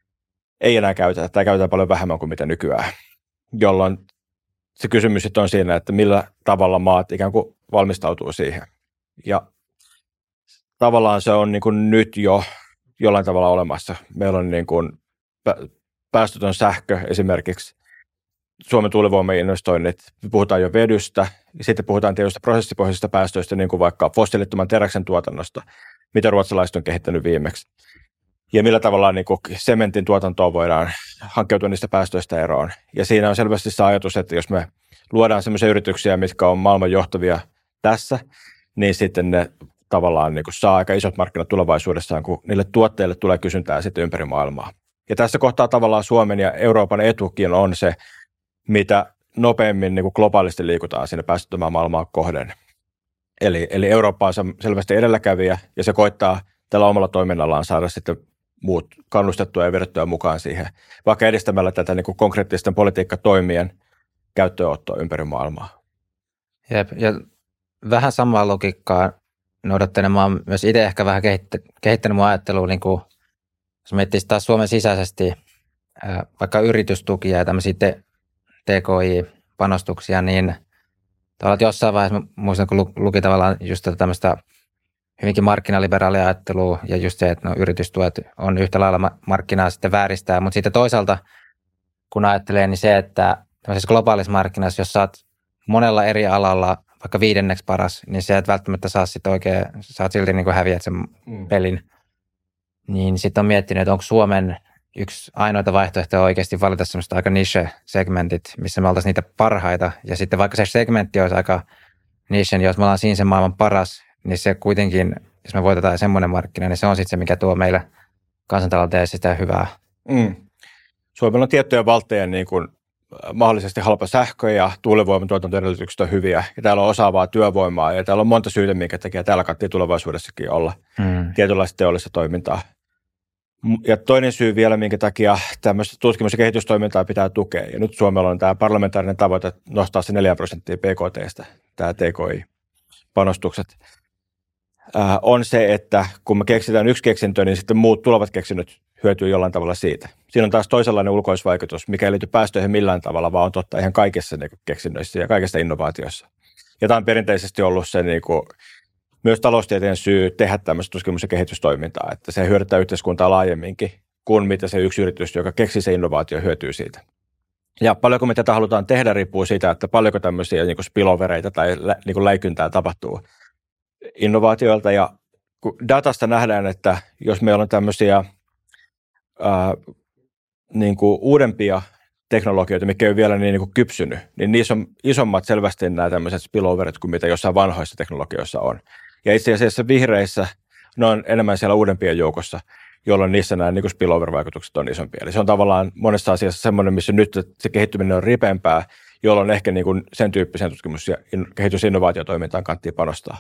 Speaker 1: ei enää käytetä tai käytetään paljon vähemmän kuin mitä nykyään, jolloin se kysymys sitten on siinä, että millä tavalla maat ikään kuin valmistautuu siihen. Ja tavallaan se on niin kuin nyt jo jollain tavalla olemassa. Meillä on niin kuin päästötön sähkö esimerkiksi, Suomen tuulivoimainvestoinnit, puhutaan jo vedystä, ja sitten puhutaan tietysti prosessipohjaisista päästöistä, niin kuin vaikka fossiilittoman teräksen tuotannosta, mitä ruotsalaiset on kehittänyt viimeksi. Ja millä tavalla niin kuin sementin tuotantoon voidaan hankkeutua niistä päästöistä eroon. Ja siinä on selvästi se ajatus, että jos me luodaan sellaisia yrityksiä, mitkä on maailman johtavia tässä, niin sitten ne tavallaan niin kuin saa aika isot markkinat tulevaisuudessaan, kun niille tuotteille tulee kysyntää sitten ympäri maailmaa. Ja tässä kohtaa tavallaan Suomen ja Euroopan etukin on se, mitä nopeammin niin kuin globaalisti liikutaan sinne päästöttömään maailmaan kohden. Eli, eli Eurooppa on selvästi edelläkävijä ja se koittaa tällä omalla toiminnallaan saada sitten muut kannustettua ja vedettyä mukaan siihen, vaikka edistämällä tätä niin kuin konkreettisten politiikkatoimien käyttöönottoa ympäri maailmaa.
Speaker 2: Jep, ja vähän samaa logiikkaa noudattaen mä oon myös itse ehkä vähän kehittänyt mun ajattelua, niin kuin, jos miettii taas Suomen sisäisesti vaikka yritystukia ja tämmöisiä T K I-panostuksia, niin tavallaan jossain vaiheessa muistan, kun luki tavallaan just tämmöistä hyvinkin markkinaliberaalia ajattelua ja just se, että no, yritystuet on yhtä lailla markkinaa sitten vääristää, mutta sitten toisaalta kun ajattelee, niin se, että tämmöisessä globaalissa markkinassa, jos saat monella eri alalla vaikka viidenneksi paras, niin se, että välttämättä saa sitten oikein, saat silti niin kuin häviät sen mm. pelin, niin sitten on miettinyt, että onko Suomen yksi ainoita vaihtoehtoja oikeasti valita semmoista aika niche-segmentit, missä me oltaisiin niitä parhaita. Ja sitten vaikka se segmentti olisi aika niche, niin jos me ollaan siinä sen maailman paras, niin se kuitenkin, jos me voitetaan semmoinen markkina, niin se on sitten se, mikä tuo meille kansantalouteen sitä hyvää.
Speaker 1: Mm. Suomella on tiettyjä valtteja niin kuin mahdollisesti halpa sähkö ja tuulivoiman tuotantoedellytykset on hyviä ja täällä on osaavaa työvoimaa ja täällä on monta syytä, minkä takia täällä kannattaa tulevaisuudessakin olla mm. tietynlaista teollista toimintaa. Ja toinen syy vielä, minkä takia tämmöistä tutkimus- ja kehitystoimintaa pitää tukea, ja nyt Suomella on tämä parlamentaarinen tavoite nostaa se neljä prosenttia B K T:stä, tämä T K I-panostukset, äh, on se, että kun me keksitään yksi keksintö, niin sitten muut tulevat keksinnöt hyötyy jollain tavalla siitä. Siinä on taas toisenlainen ulkoisvaikutus, mikä ei liity päästöihin millään tavalla, vaan on totta ihan kaikissa niin kuin keksinnöissä ja kaikissa innovaatioissa. Ja tämä on perinteisesti ollut se niin kuin, myös taloustieteen syy tehdä tämmöistä tutkimus- ja kehitystoimintaa, että se hyödyttää yhteiskuntaa laajemminkin kuin mitä se yksi yritys, joka keksii se innovaatio, hyötyy siitä. Ja paljonko me tätä halutaan tehdä, riippuu siitä, että paljonko tämmöisiä niin kuin spillovereita tai niin kuin läikyntää tapahtuu innovaatioilta. Ja kun datasta nähdään, että jos meillä on tämmöisiä ää, niin kuin uudempia teknologioita, mikä ei ole vielä niin, niin kuin kypsynyt, niin niissä on isommat selvästi nämä tämmöiset spilloverit kuin mitä jossain vanhoissa teknologioissa on. Ja itse asiassa vihreissä ne on enemmän siellä uudempien joukossa, jolloin niissä nämä niin kuin spillover-vaikutukset on isompia. Eli se on tavallaan monessa asiassa semmoinen, missä nyt se kehittyminen on ripeämpää, jolloin ehkä niin kuin sen tyyppisen tutkimus- ja kehitys-innovaatiotoimintaan kannattaa panostaa.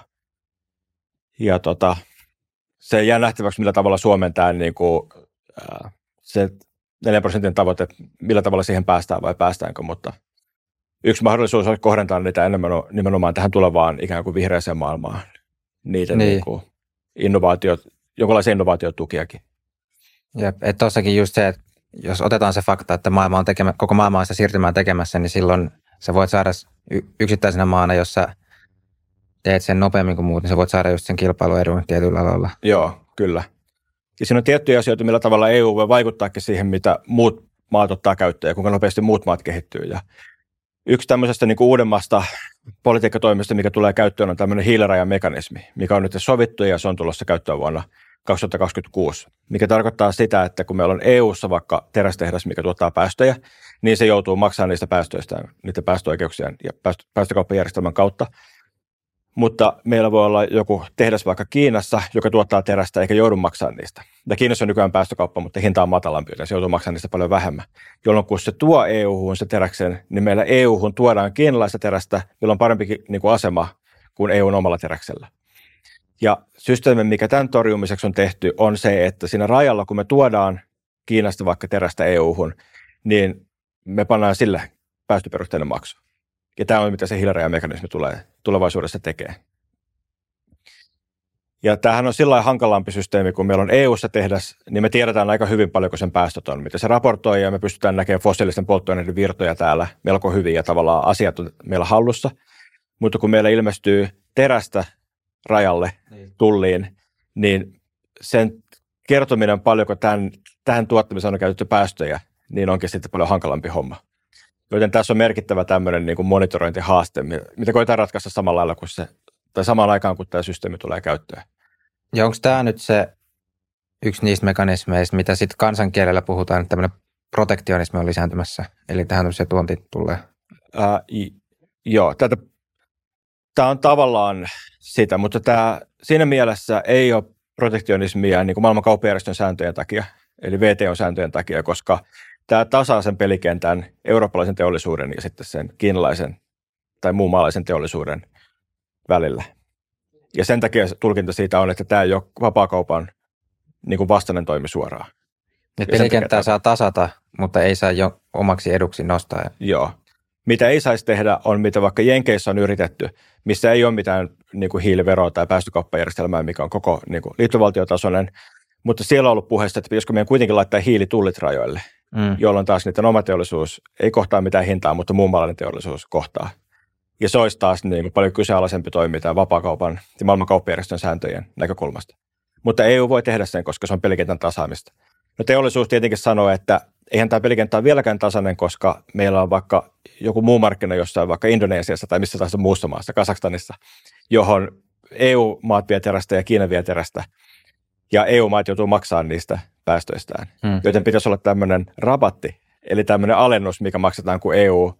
Speaker 1: Ja tota, se jää nähtäväksi, millä tavalla Suomen tämä niin kuin, ää, se neljän prosentin tavoite, millä tavalla siihen päästään vai päästäänkö, mutta yksi mahdollisuus on kohdentaa niitä enemmän nimenomaan tähän tulevaan ikään kuin vihreäseen maailmaan, niitä niin. Niin kuin innovaatiot, jonkinlaisia innovaatiotukiakin.
Speaker 2: Jep, että tuossakin just se, että jos otetaan se fakta, että maailma on tekemä, koko maailma on sitä siirtymää tekemässä, niin silloin sä voit saada yksittäisenä maana, jos sä teet sen nopeammin kuin muut, niin sä voit saada just sen kilpailuedun tietyllä alalla.
Speaker 1: Joo, kyllä. Ja siinä on tiettyjä asioita, millä tavalla E U voi vaikuttaakin siihen, mitä muut maat ottaa käyttöön ja kuinka nopeasti muut maat kehittyy. Ja yksi tämmöisestä niin kuin uudemmasta politiikkatoimista, mikä tulee käyttöön, on tämmöinen hiilirajamekanismi, mikä on nyt sovittu ja se on tulossa käyttöön vuonna kaksituhattakaksikymmentäkuusi, mikä tarkoittaa sitä, että kun meillä on E U:ssa vaikka terästehdas, mikä tuottaa päästöjä, niin se joutuu maksamaan niistä päästöistä, niiden päästöoikeuksien ja päästökauppajärjestelmän kautta. Mutta meillä voi olla joku tehdas vaikka Kiinassa, joka tuottaa terästä eikä joudu maksamaan niistä. Ja Kiinassa on nykyään päästökauppa, mutta hinta on matalampi, joten se joutuu maksamaan niistä paljon vähemmän. Jolloin kun se tuo E U:hun se teräksen, niin meillä E U:hun tuodaan kiinalaista terästä, jolla on parempi niin kuin asema kuin E U:n omalla teräksellä. Ja systeemi, mikä tämän torjumiseksi on tehty, on se, että siinä rajalla, kun me tuodaan Kiinasta vaikka terästä E U:hun, niin me pannaan sille päästöperusteinen maksu. Ja tämä on, mitä se hiilirajamekanismi tulee tulevaisuudessa tekee. Ja tämähän on sillä lailla hankalampi systeemi, kun meillä on E U:ssa tehdas, niin me tiedetään aika hyvin paljonko sen päästöt on, mitä se raportoi, ja me pystytään näkemään fossiilisten polttoaineiden virtoja täällä melko hyvin, ja tavallaan asiat on meillä hallussa. Mutta kun meillä ilmestyy terästä rajalle, tulliin, niin sen kertominen paljonko tämän, tähän tuottamiseen on käytetty päästöjä, niin onkin sitten paljon hankalampi homma. Joten tässä on merkittävä tämmöinen niin kuin monitorointihaaste, mitä koetaan ratkaista samalla lailla kuin se, tai samaan aikaan, kun tämä systeemi tulee käyttöön.
Speaker 2: Ja onko tämä nyt se yksi niistä mekanismeista, mitä sitten kansankielellä puhutaan, että tämmöinen protektionismi on lisääntymässä, eli tähän se tuonti tulee?
Speaker 1: Ää, joo, tätä, tämä on tavallaan sitä, mutta tämä siinä mielessä ei ole protektionismia niin kuin maailman kauppajärjestön sääntöjen takia, eli V T O-sääntöjen takia, koska tämä tasaa sen pelikentän eurooppalaisen teollisuuden ja sitten sen kiinalaisen tai muun maalaisen teollisuuden välillä. Ja sen takia tulkinta siitä on, että tämä ei ole vapaakaupan niin kuin vastainen toimi suoraan.
Speaker 2: Nyt pelikenttää saa tasata, mutta ei saa jo omaksi eduksi nostaa.
Speaker 1: Joo. Mitä ei saisi tehdä on, mitä vaikka Jenkeissä on yritetty, missä ei ole mitään niin kuin hiiliveroa tai päästökauppajärjestelmää, mikä on koko niin kuin liittovaltiotasoinen, mutta siellä on ollut puheesta, että pitäisikö meidän kuitenkin laittaa hiilitullit rajoille, mm. jolloin taas niiden oma teollisuus ei kohtaa mitään hintaa, mutta muun maalainen teollisuus kohtaa. Ja se olisi taas niin kuin paljon kyseenalaisempi toimi tämän vapaakaupan ja maailman kauppajärjestön sääntöjen näkökulmasta. Mutta E U voi tehdä sen, koska se on pelikentän tasaamista. No teollisuus tietenkin sanoo, että eihän tämä pelikenttä ole vieläkään tasainen, koska meillä on vaikka joku muu markkina jossain, vaikka Indonesiassa tai missä tahansa muussa maassa, Kazakstanissa, johon E U-maat vie terästä ja Kiina vie terästä. Ja E U-maat joutuu maksamaan niistä päästöistään. Hmm. Joten pitäisi olla tämmöinen rabatti, eli tämmöinen alennus, mikä maksetaan, kun E U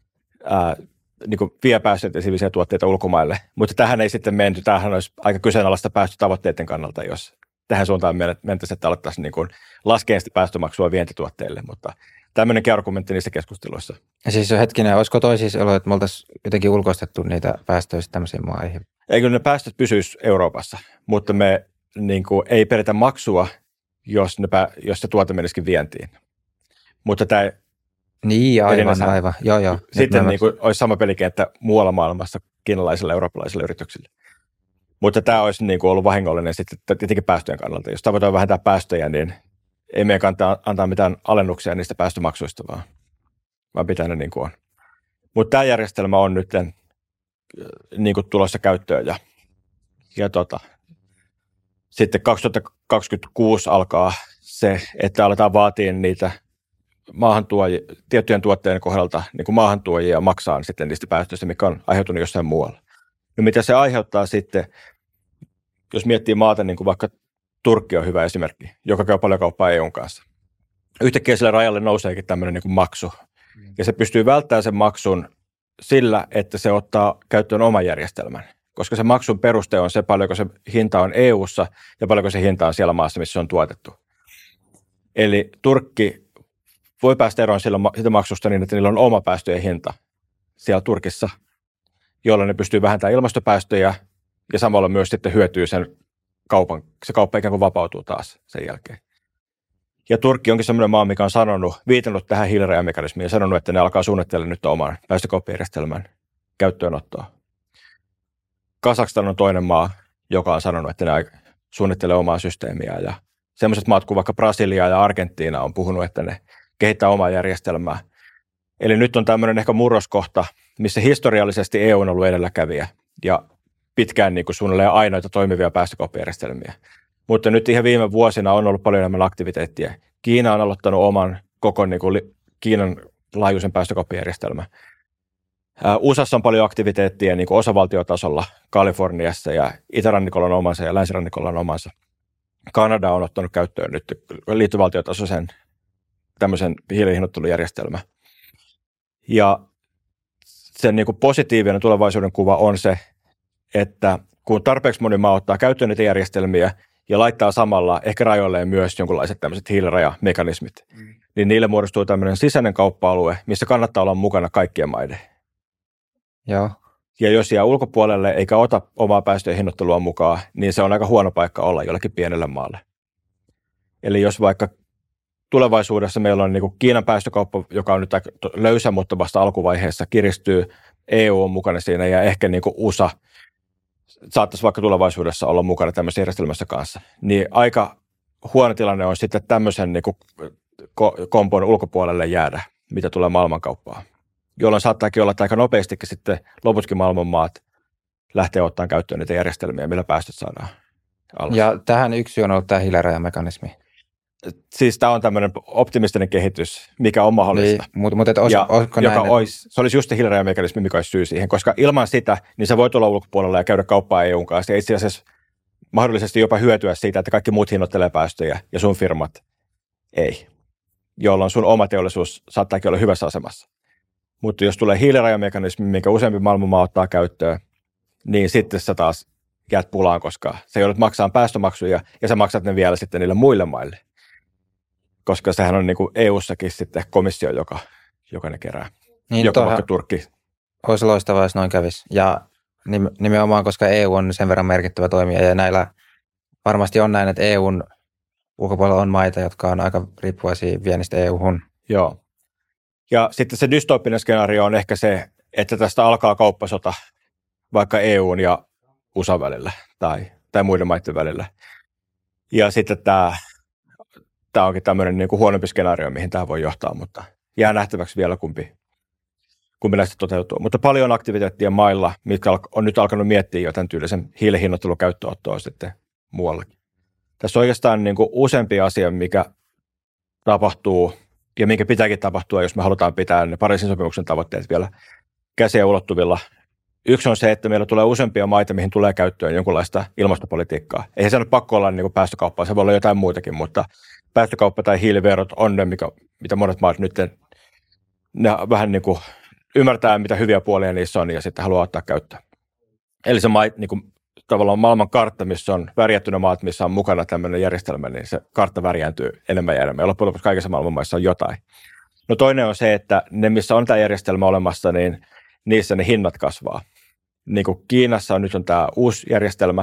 Speaker 1: ää, niin kuin vie päästöintensiivisiä tuotteita ulkomaille. Mutta tähän ei sitten menty. Tämähän olisi aika kyseenalaista päästötavoitteiden kannalta, jos tähän suuntaan mentäisiin, että alettaisiin niin kuin laskea sitä päästömaksua vientituotteille. Mutta tämmöinenkin argumentti niissä keskusteluissa.
Speaker 2: Ja siis hetkinen, olisiko toi siis ollut, että me oltaisiin jotenkin ulkoistettu niitä päästöjä tämmöisiin maihin?
Speaker 1: Eikö ne päästöt pysyisi Euroopassa, mutta me niin kuin, ei peritä maksua, jos, ne, jos se tuote menisikin vientiin. Mutta tämä
Speaker 2: Niin, aivan, aivan. Joo, joo.
Speaker 1: Sitten niin kuin, olisi sama pelikenttä muualla maailmassa kiinalaisilla ja eurooppalaisilla yrityksillä. Mutta tämä olisi niin kuin, ollut vahingollinen sitten tietenkin päästöjen kannalta. Jos tavoitetaan vähentää päästöjä, niin ei meidän kannata antaa mitään alennuksia niistä päästömaksuista, vaan, vaan pitää ne niin kuin on. Mutta tämä järjestelmä on nyt niin kuin tulossa käyttöön ja, ja tota, sitten kaksituhattakaksikymmentäkuusi alkaa se, että aletaan vaatia niitä maahantuojia, tiettyjen tuotteiden kohdalta niin kuin maahantuojia maksaa sitten niistä päästöistä, mikä on aiheutunut jossain muualla. No mitä se aiheuttaa sitten, jos miettii maata, niin kuin vaikka Turkki on hyvä esimerkki, joka käy paljon kauppaa E U:n kanssa. Yhtäkkiä sille rajalle nouseekin tämmöinen niin kuin maksu. Ja se pystyy välttämään sen maksun sillä, että se ottaa käyttöön oman järjestelmän. Koska se maksun peruste on se, paljonko se hinta on E U:ssa ja paljonko se hinta on siellä maassa, missä se on tuotettu. Eli Turkki voi päästä eroon siitä maksusta niin, että niillä on oma päästöjen hinta siellä Turkissa, jolloin ne pystyy vähentämään ilmastopäästöjä ja samalla myös sitten hyötyy sen kaupan. Se kauppa ikään kuin vapautuu taas sen jälkeen. Ja Turkki onkin sellainen maa, mikä on sanonut, viitannut tähän hiilirajamekanismiin ja sanonut, että ne alkaa suunnittelemaan nyt oman päästökauppajärjestelmän käyttöönottoa. Kazakstan on toinen maa, joka on sanonut, että ne suunnittelee omaa systeemiä. Ja sellaiset maat kuin vaikka Brasilia ja Argentiina on puhunut, että ne kehittää omaa järjestelmää. Eli nyt on tämmöinen ehkä murroskohta, missä historiallisesti E U on ollut edelläkävijä ja pitkään niin kuin suunnilleen ainoita toimivia päästökauppajärjestelmiä. Mutta nyt ihan viime vuosina on ollut paljon enemmän aktiviteettia. Kiina on aloittanut oman koko niin kuin Kiinan laajuisen päästökauppajärjestelmän. U S A:ssa on paljon aktiviteettia niin kuin osavaltiotasolla, Kaliforniassa ja itärannikolla on omansa ja länsirannikolla on omansa. Kanada on ottanut käyttöön nyt liittovaltiotasoisen tämmöisen hiilihinnoittelujärjestelmän. Ja sen niin kuin positiivinen tulevaisuuden kuva on se, että kun tarpeeksi moni maa ottaa käyttöön niitä järjestelmiä ja laittaa samalla ehkä rajoilleen myös jonkinlaiset tämmöiset hiilirajamekanismit, mm. niin niille muodostuu tämmöinen sisäinen kauppa-alue, missä kannattaa olla mukana kaikkien maiden.
Speaker 2: Joo.
Speaker 1: Ja jos jää ulkopuolelle eikä ota omaa päästöjen hinnoittelua mukaan, niin se on aika huono paikka olla jollekin pienelle maalle. Eli jos vaikka tulevaisuudessa meillä on niin kuin Kiinan päästökauppa, joka on nyt löysä, mutta vasta alkuvaiheessa kiristyy, E U on mukana siinä ja ehkä niin kuin U S A saattaisi vaikka tulevaisuudessa olla mukana tämmöisessä järjestelmässä kanssa, niin aika huono tilanne on sitten tämmöisen niin kuin kompon ulkopuolelle jäädä, mitä tulee maailmankauppaan, jolloin saattaakin olla, että aika nopeastikin sitten loputkin maailman maat lähtee ottamaan käyttöön niitä järjestelmiä, millä päästöt saadaan alas.
Speaker 2: Ja tähän yksi on ollut tämä hiilirajamekanismi.
Speaker 1: Siis tämä on tämmöinen optimistinen kehitys, mikä on mahdollista.
Speaker 2: Niin, mutta, mutta os,
Speaker 1: ja,
Speaker 2: olisiko
Speaker 1: joka
Speaker 2: näin,
Speaker 1: olisi, se olisi just se hiilirajamekanismi, mikä olisi syy siihen, koska ilman sitä, niin sä voit olla ulkopuolella ja käydä kauppaa E U:n kanssa ja itse asiassa mahdollisesti jopa hyötyä siitä, että kaikki muut hinnoittelee päästöjä ja sun firmat ei, jolloin sun oma teollisuus saattaakin olla hyvässä asemassa. Mutta jos tulee hiilirajamekanismi, minkä useampi maailmanmaa ottaa käyttöön, niin sitten sä taas jäät pulaan, koska sä joudut maksamaan päästömaksuja ja sä maksat ne vielä sitten niille muille maille. Koska sehän on niin kuin E U:ssakin sitten komissio, joka, joka ne kerää.
Speaker 2: Niin,
Speaker 1: joka vaikka Turkki.
Speaker 2: Olisi loistavaa, jos noin kävisi. Ja nimenomaan, koska E U on sen verran merkittävä toimija ja näillä varmasti on näin, että E U:n ulkopuolella on maita, jotka on aika riippuvaisia viennistä E U:hun.
Speaker 1: Joo. Ja sitten se dystooppinen skenaario on ehkä se, että tästä alkaa kauppasota vaikka E U:n ja U S A välillä tai, tai muiden maiden välillä. Ja sitten tämä, tämä onkin tämmöinen niin kuin huonompi skenaario, mihin tämä voi johtaa, mutta jää nähtäväksi vielä kumpi, kumpi näistä toteutuu. Mutta paljon aktiviteettia mailla, mitkä on nyt alkanut miettiä jo tämän tyylisen hiilihinnoittelun käyttöönottoa sitten muuallakin. Tässä on oikeastaan niin kuin useampi asia, mikä tapahtuu ja minkä pitääkin tapahtua, jos me halutaan pitää ne Pariisin sopimuksen tavoitteet vielä käsiä ulottuvilla. Yksi on se, että meillä tulee useampia maita, mihin tulee käyttöön jonkunlaista ilmastopolitiikkaa. Eihän se ole pakko olla niin kuin päästökauppaa, se voi olla jotain muutakin, mutta päästökauppa tai hiiliverot on ne, mikä, mitä monet maat nyt ne vähän niin kuin ymmärtää, mitä hyviä puolia niissä on ja sitten haluaa ottaa käyttöön. Eli se maat, niin kuin, tavallaan maailman kartta, missä on värjättynä maat, missä on mukana tämmöinen järjestelmä, niin se kartta värjääntyy enemmän ja enemmän. Ja loppujen lopuksi kaikissa maailman maissa on jotain. No toinen on se, että ne, missä on tämä järjestelmä olemassa, niin niissä ne hinnat kasvaa. Niin kuin Kiinassa on nyt on tämä uusi järjestelmä,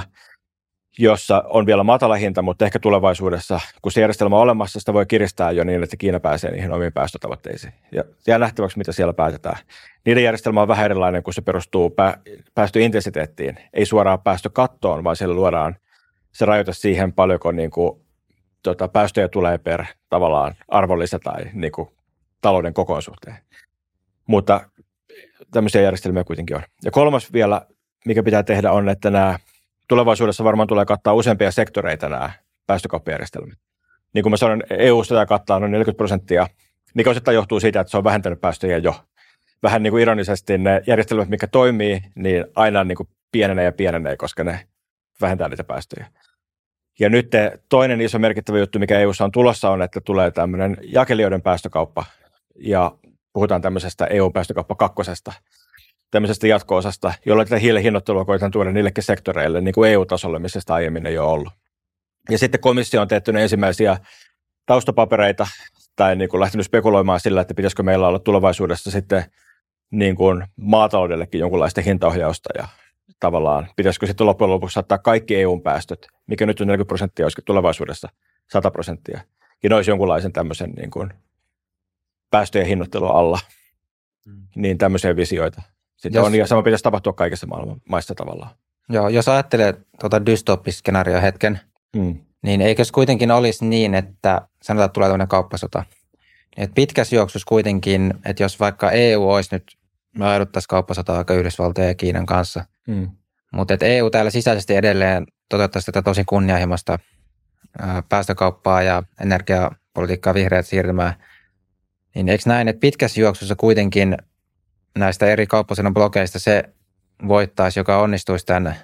Speaker 1: jossa on vielä matala hinta, mutta ehkä tulevaisuudessa, kun se järjestelmä on olemassa, sitä voi kiristää jo niin, että Kiina pääsee niihin omiin päästötavoitteisiin. Ja jää nähtäväksi, mitä siellä päätetään. Niiden järjestelmä on vähän erilainen, kun se perustuu pää, päästöintensiteettiin. Ei suoraan päästökattoon, vaan siellä luodaan se rajoite siihen, paljonko niin kuin, tota, päästöjä tulee per tavallaan arvonlisä tai niin kuin, talouden kokoon suhteen. Mutta tämmöisiä järjestelmiä kuitenkin on. Ja kolmas vielä, mikä pitää tehdä, on, että nämä tulevaisuudessa varmaan tulee kattaa useampia sektoreita nämä päästökauppajärjestelmät. Niin kuin mä sanoin, E U:ssa tämä kattaa noin neljäkymmentä prosenttia, mikä osittain johtuu siitä, että se on vähentänyt päästöjä jo. Vähän niin kuin ironisesti ne järjestelmät, mikä toimii, niin aina niin kuin pienenee ja pienenee, koska ne vähentää niitä päästöjä. Ja nyt toinen iso merkittävä juttu, mikä E U:ssa on tulossa, on, että tulee tämmöinen jakelijoiden päästökauppa. Ja puhutaan tämmöisestä E U-päästökauppa kakkosesta, tämmöisestä jatko-osasta, jolla tätä hiilen hinnoittelua koetaan tuoda niillekin sektoreille, niin kuin E U-tasolle, missä sitä aiemmin ei ole ollut. Ja sitten komissio on tehty ensimmäisiä taustapapereita, tai niin kuin lähtenyt spekuloimaan sillä, että pitäisikö meillä olla tulevaisuudessa sitten niin kuin maataloudellekin jonkunlaista hintaohjausta, ja tavallaan pitäisikö sitten loppujen lopuksi saattaa kaikki E U-päästöt, mikä nyt on neljäkymmentä prosenttia, olisiko tulevaisuudessa sata prosenttia, ja ne olisi jonkunlaisen tämmöisen niin kuin päästöjen hinnoittelua alla, mm. niin tämmöisiä visioita. Sitten jos, on, ja sama pitäisi tapahtua kaikissa maailman maissa tavallaan. Joo,
Speaker 2: jos ajattelee tuota dystooppiskenaaria hetken, mm. niin eikö se kuitenkin olisi niin, että sanotaan, että tulee tämmöinen kauppasota. Et pitkässä juoksussa kuitenkin, että jos vaikka E U olisi nyt, me ajauduttaisiin kauppasotaa vaikka Yhdysvaltojen ja Kiinan kanssa, mm. mutta että E U täällä sisäisesti edelleen toteuttaisi tätä tosi kunnianhimoista ää, päästökauppaa ja energiapolitiikkaa, vihreät siirtymää, niin eikö näin, että pitkässä juoksussa kuitenkin näistä eri kauppasodan blokeista se voittaisi, joka onnistuisi tämän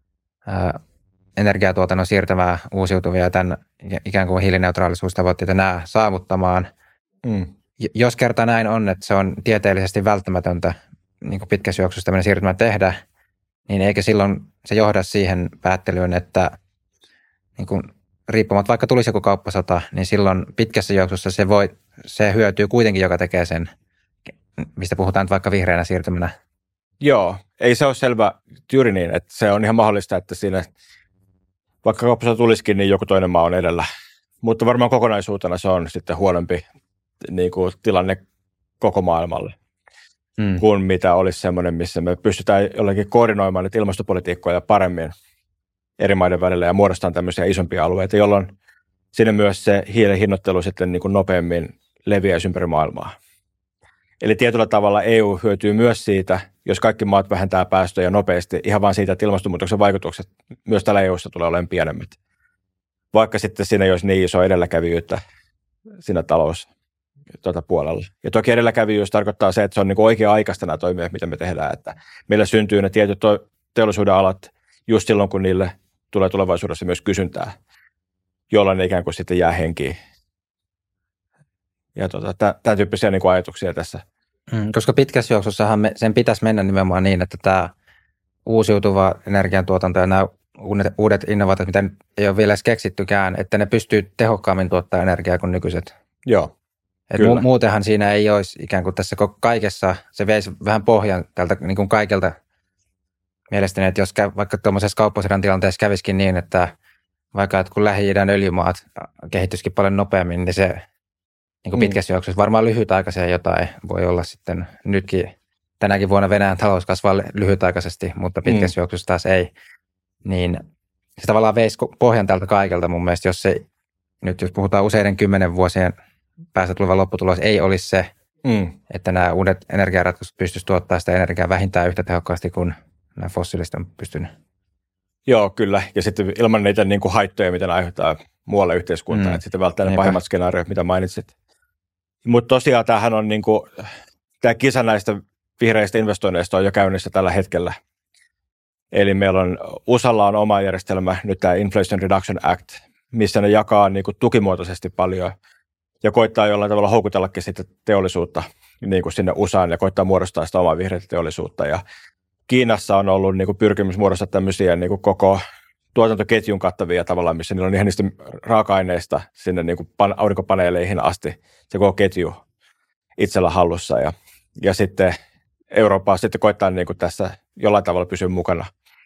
Speaker 2: ää, energiatuotannon siirtämään uusiutuvia ja tämän ikään kuin hiilineutraalisuustavoitteita nämä saavuttamaan. Mm. Jos kerta näin on, että se on tieteellisesti välttämätöntä niin kuin pitkässä juoksussa tämmöinen siirtymä tehdä, niin eikö silloin se johda siihen päättelyyn, että niin kuin riippumatta vaikka tulisi joku kauppasota, niin silloin pitkässä juoksussa se, voi, se hyötyy kuitenkin, joka tekee sen, mistä puhutaan nyt vaikka vihreänä siirtymänä.
Speaker 1: Joo, ei se ole selvä juuri niin, että se on ihan mahdollista, että siinä vaikka kauppasota tulisikin, niin joku toinen maa on edellä. Mutta varmaan kokonaisuutena se on sitten huonompi niin kuin tilanne koko maailmalle mm. kuin mitä olisi semmoinen, missä me pystytään jollakin koordinoimaan nyt ilmastopolitiikkoja paremmin eri maiden välillä ja muodostamaan tämmöisiä isompia alueita, jolloin siinä myös se hiilen hinnoittelu sitten niin kuin nopeammin leviäisi ympäri maailmaa. Eli tietyllä tavalla E U hyötyy myös siitä, jos kaikki maat vähentää päästöjä nopeasti, ihan vain siitä, että ilmastonmuutoksen vaikutukset myös täällä E U:ssa tulee olemaan pienemmät. Vaikka sitten siinä ei olisi niin iso edelläkävijyyttä siinä talous tuota puolella. Ja toki edelläkävijyys tarkoittaa se, että se on niin oikea-aikaista nämä toimijat, mitä me tehdään, että meillä syntyy ne tietyt teollisuuden alat just silloin, kun niille tulee tulevaisuudessa myös kysyntää, jolloin ne ikään kuin sitten jää henkiin. Ja tota, tämän tyyppisiä niin kuin ajatuksia tässä.
Speaker 2: Mm, koska pitkässä juoksussahan me, sen pitäisi mennä nimenomaan niin, että tämä uusiutuva energiantuotanto ja nämä uudet, uudet innovaatiot, mitä nyt ei ole vielä edes keksittykään, että ne pystyy tehokkaammin tuottaa energiaa kuin nykyiset.
Speaker 1: Joo,
Speaker 2: Et mu- muutenhan siinä ei olisi ikään kuin tässä kaikessa, se veisi vähän pohjan tältä niin kuin kaikelta mielestäni, että jos käy, vaikka tuommoisessa kauppasodan tilanteessa kävisikin niin, että vaikka että kun Lähi-idän öljymaat kehittyisikin paljon nopeammin, niin se niin kuin pitkässä mm. juoksussa varmaan lyhytaikaisia jotain voi olla sitten nytkin. Tänäkin vuonna Venäjän talous kasvaa lyhytaikaisesti, mutta pitkässä mm. juoksussa taas ei. Niin se tavallaan veisi pohjan tältä kaikelta mun mielestä, jos se, nyt jos puhutaan useiden kymmenen vuosien päästä tuleva lopputulos, ei olisi se, mm. että nämä uudet energiaratkaisut pystyisivät tuottamaan sitä energiaa vähintään yhtä tehokkaasti kuin nämä fossiiliset on pystynyt.
Speaker 1: Joo, kyllä. Ja sitten ilman niitä niin kuin haittoja, mitä ne aiheuttaa muualle yhteiskuntaan, mm. että sitten välttää ne pahimmat skenaariot, mitä mainitsit. Mutta tosiaan tämähän on niin kuin, tämä kisa näistä vihreistä investoinneista on jo käynnissä tällä hetkellä. Eli meillä on, U S A:lla on oma järjestelmä, nyt tämä Inflation Reduction Act, missä ne jakaa niin kuin tukimuotoisesti paljon ja koittaa jollain tavalla houkutellakin sitten teollisuutta niin kuin sinne U S A:an ja koittaa muodostaa sitä omaa vihreää teollisuutta. Ja Kiinassa on ollut niin kuin pyrkimys muodostaa tämmöisiä niin kuin koko tuotantoketjun kattavia tavallaan, missä niillä on ihan niistä raaka-aineista sinne niin kuin aurinkopaneeleihin asti se koko ketju. itsellä hallussa ja, ja sitten Eurooppaa sitten koittaa niin kuin tässä jollain tavalla pysyä mukana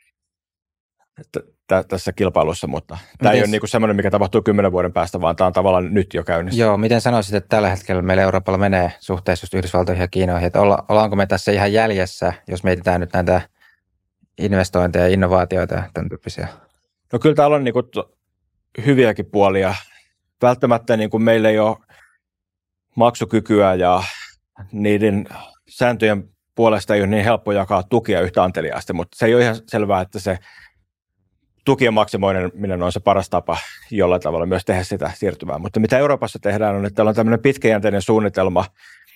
Speaker 1: t- tässä kilpailussa, mutta miten, tämä ei ole niin kuin semmoinen, mikä tapahtuu kymmenen vuoden päästä, vaan tämä on tavallaan nyt jo käynnissä.
Speaker 2: Joo, miten sanoisit, että tällä hetkellä meillä Euroopalla menee suhteessa just Yhdysvaltoihin ja Kiinoihin, että olla, ollaanko me tässä ihan jäljessä, jos mietitään nyt näitä investointeja, innovaatioita ja tämän tyyppisiä?
Speaker 1: No kyllä täällä on niin kuin hyviäkin puolia. Välttämättä niin kuin meillä ei ole maksukykyä ja niiden sääntöjen puolesta ei ole niin helppo jakaa tukia yhtä anteliaasti, mutta se ei ole ihan selvää, että se tukien maksimoinen on se paras tapa jollain tavalla myös tehdä sitä siirtymää. Mutta mitä Euroopassa tehdään on, että täällä on tämmöinen pitkäjänteinen suunnitelma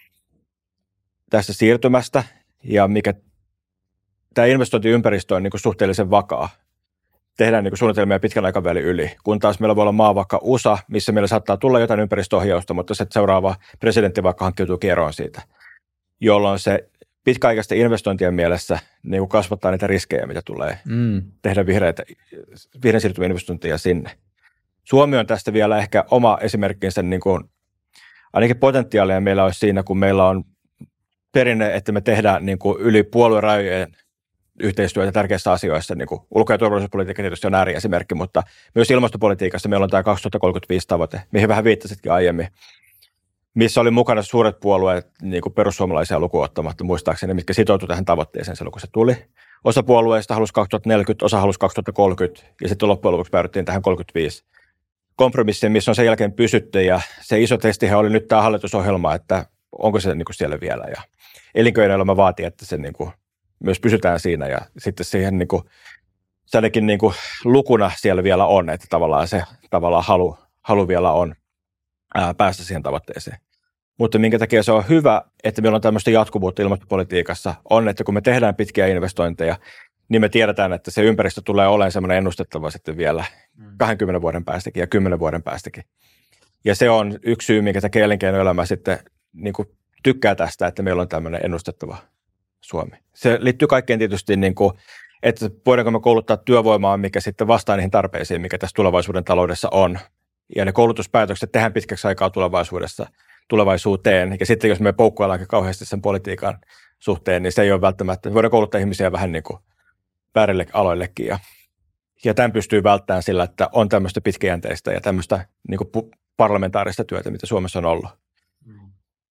Speaker 1: tästä siirtymästä ja mikä tämä investointiympäristö on niin kuin suhteellisen vakaa. Tehdään niin kuin suunnitelmia pitkän aikavälin yli, kun taas meillä voi olla maa vaikka U S A, missä meillä saattaa tulla jotain ympäristöohjausta, mutta se seuraava presidentti vaikka hankkiutuu kieroon siitä, jolloin se pitkäaikaisten investointien mielessä niin kuin kasvattaa niitä riskejä, mitä tulee mm. tehdä vihreitä, vihreän siirtymän investointeja sinne. Suomi on tästä vielä ehkä oma esimerkkinsä, niin kuin, ainakin potentiaalia meillä olisi siinä, kun meillä on perinne, että me tehdään niin kuin yli puoluerajojen yhteistyötä tärkeissä asioissa, niin kuin ulko- ja turvallisuuspolitiikka tietysti on ääriesimerkki, mutta myös ilmastopolitiikassa meillä on tämä kaksituhattakolmekymmentäviisi tavoite, mihin vähän viittasitkin aiemmin, missä oli mukana suuret puolueet, niin kuin perussuomalaisia lukuun ottamatta, muistaakseni, mitkä sitoutuivat tähän tavoitteeseen silloin, kun se tuli. Osa puolueista halusi kaksituhattaneljäkymmentä, osa halusi kaksituhattakolmekymmentä, ja sitten loppujen lopuksi päädyttiin tähän kolmekymmentäviisi kompromissiin, missä on sen jälkeen pysytty, ja se iso testihän oli nyt tämä hallitusohjelma, että onko se niin kuin siellä vielä, ja elinkeinoelämä vaatii, että se niin kuin myös pysytään siinä, ja sitten siihen niin kuin, se ainakin niin kuin lukuna siellä vielä on, että tavallaan se tavallaan halu, halu vielä on ää, päästä siihen tavoitteeseen. Mutta minkä takia se on hyvä, että meillä on tämmöistä jatkuvuutta ilmastopolitiikassa, on, että kun me tehdään pitkiä investointeja, niin me tiedetään, että se ympäristö tulee olemaan semmoinen ennustettava sitten vielä kaksikymmentä vuoden päästäkin ja kymmenen vuoden päästäkin. Ja se on yksi syy, minkä takia elinkeinoelämä sitten niin kuin tykkää tästä, että meillä on tämmöinen ennustettava Suomi. Se liittyy kaikkeen tietysti, niin kuin, että voidaanko me kouluttaa työvoimaa, mikä sitten vastaa niihin tarpeisiin, mikä tässä tulevaisuuden taloudessa on. Ja ne koulutuspäätökset tehdään pitkäksi aikaa tulevaisuudessa, tulevaisuuteen. Ja sitten jos me poukkoillaankin kauheasti sen politiikan suhteen, niin se ei ole välttämättä. Me voidaan kouluttaa ihmisiä vähän niin kuin väärille aloillekin. Ja, ja tämän pystyy välttämään sillä, että on tämmöistä pitkäjänteistä ja tämmöistä niin kuin parlamentaarista työtä, mitä Suomessa on ollut. Mm.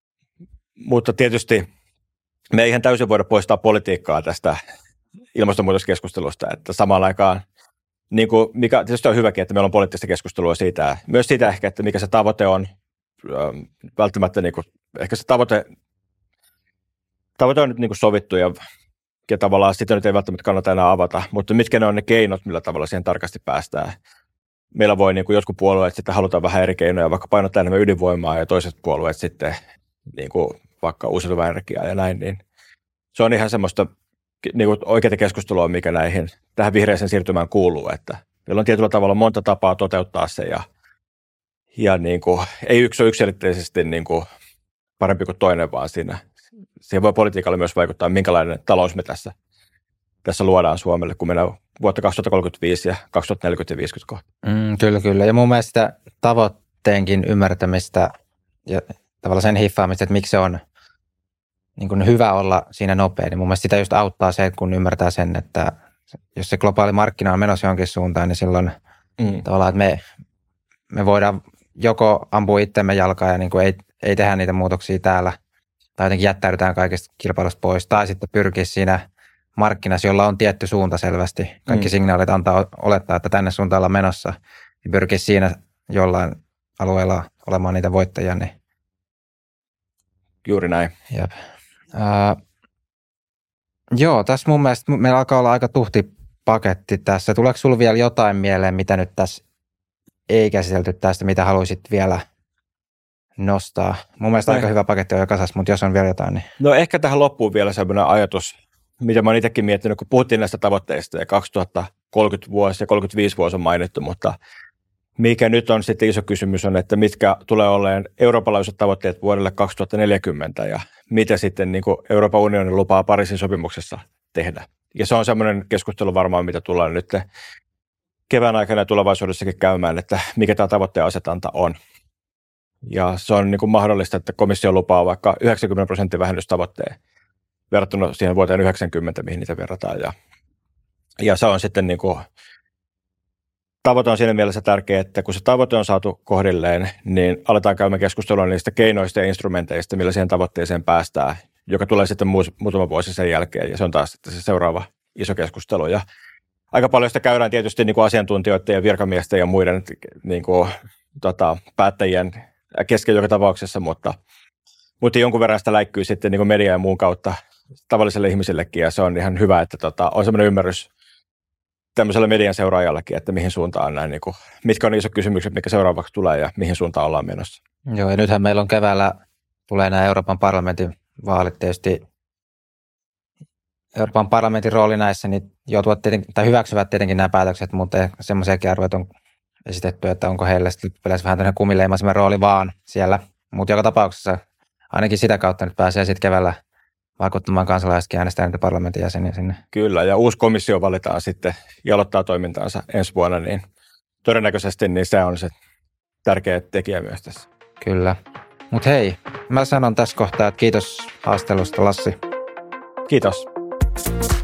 Speaker 1: Mutta tietysti me ei ihan täysin voida poistaa politiikkaa tästä ilmastonmuutoskeskustelusta, että samaan aikaan, niin kuin mikä tietysti on hyväkin, että meillä on poliittista keskustelua siitä, myös siitä ehkä, että mikä se tavoite on, välttämättä niin kuin, ehkä se tavoite, tavoite on nyt niin kuin sovittu ja, ja tavallaan sitä nyt ei välttämättä kannata enää avata, mutta mitkä ne on ne keinot, millä tavalla siihen tarkasti päästään. Meillä voi niin kuin jotkut puolueet sitten haluta vähän eri keinoja, vaikka painottaa enemmän ydinvoimaa ja toiset puolueet sitten niin kuin vaikka uusiutuvaa energiaa ja näin, niin se on ihan semmoista niin kuin oikeaa keskustelua, mikä näihin, tähän vihreäseen siirtymään kuuluu, että meillä on tietyllä tavalla monta tapaa toteuttaa se ja, ja niin kuin, ei yksi ole yksilitteisesti niin kuin parempi kuin toinen, vaan siinä, siihen voi politiikalle myös vaikuttaa, minkälainen talous me tässä, tässä luodaan Suomelle, kun mennään vuotta kaksituhattakolmekymmentäviisi ja kaksituhattaneljäkymmentä ja viisikymmentä kohta.
Speaker 2: Mm, kyllä, kyllä. Ja mun mielestä tavoitteenkin ymmärtämistä ja tavallaan sen hiffaamista, että miksi se on niin kuin hyvä olla siinä nopea, niin mun mielestä sitä just auttaa se, kun ymmärtää sen, että jos se globaali markkina on menossa jonkin suuntaan, niin silloin mm. tavallaan, että me, me voidaan joko ampua itsemme jalkaan ja niin kuin ei, ei tehdä niitä muutoksia täällä, tai jotenkin jättäydytään kaikesta kilpailusta pois, tai sitten pyrkiä siinä markkinassa, jolla on tietty suunta selvästi. Kaikki mm. signaalit antaa olettaa, että tänne suuntaan ollaan menossa, niin pyrkiä siinä jollain alueella olemaan niitä voittajia. Niin.
Speaker 1: Juuri näin.
Speaker 2: Jep. Uh, joo, tässä mun mielestä meillä alkaa olla aika tuhti paketti tässä. Tuleeko sinulla vielä jotain mieleen, mitä nyt tässä ei käsitelty tästä, mitä haluaisit vielä nostaa? Mun mielestä no, aika hyvä paketti on jo kasassa, mutta jos on vielä jotain, niin...
Speaker 1: No ehkä tähän loppuun vielä sellainen ajatus, mitä mä oon itsekin miettinyt, kun puhuttiin näistä tavoitteista ja kaksituhattakolmekymmentä vuosi ja kolmekymmentäviisi vuosi on mainittu, mutta mikä nyt on sitten iso kysymys on, että mitkä tulee olemaan eurooppalaiset tavoitteet vuodelle kaksituhattaneljäkymmentä ja mitä sitten niin kuin Euroopan unionin lupaa Pariisin sopimuksessa tehdä. Ja se on semmoinen keskustelu varmaan, mitä tullaan nyt kevään aikana ja tulevaisuudessakin käymään, että mikä tämä tavoitteen asetanta on. Ja se on niin kuin mahdollista, että komissio lupaa vaikka yhdeksänkymmentä prosentin vähennystavoitteen verrattuna siihen vuoteen yhdeksänkymmentä, mihin niitä verrataan. Ja, ja se on sitten niin kuin, tavoite on siinä mielessä tärkeä, että kun se tavoite on saatu kohdilleen, niin aletaan käymään keskustelua niistä keinoista ja instrumenteista, millä siihen tavoitteeseen päästään, joka tulee sitten muutama vuosi sen jälkeen. Ja se on taas sitten se seuraava iso keskustelu. Ja aika paljon sitä käydään tietysti niin kuin asiantuntijoiden ja virkamiesten ja muiden niin kuin, tota, päättäjien kesken joka tapauksessa, mutta, mutta jonkun verran sitä läikkyy sitten niin kuin media ja muun kautta tavalliselle ihmisillekin, ja se on ihan hyvä, että tota, on sellainen ymmärrys tämmöisellä median seuraajallakin, että mihin suuntaan näin, niin kuin, mitkä on isot kysymykset, mitkä seuraavaksi tulee ja mihin suuntaan ollaan menossa.
Speaker 2: Joo, ja nythän meillä on keväällä, tulee nämä Euroopan parlamentin vaalit tietysti. Euroopan parlamentin rooli näissä, niin joutuvat tietenkin, tai hyväksyvät tietenkin nämä päätökset, mutta semmoisiakin arvoja on esitetty, että onko heille sitten vähän tämmöinen kumileimaisemman rooli vaan siellä. Mutta joka tapauksessa ainakin sitä kautta nyt pääsee sitten keväällä vaikuttamaan kansalaisetkin äänestää niitä parlamentin jäseniä sinne.
Speaker 1: Kyllä, ja uusi komissio valitaan sitten ja aloittaa toimintaansa ensi vuonna, niin todennäköisesti niin se on se tärkeä tekijä myös tässä.
Speaker 2: Kyllä. Mutta hei, mä sanon tässä kohtaa, että kiitos haastelusta, Lassi.
Speaker 1: Kiitos.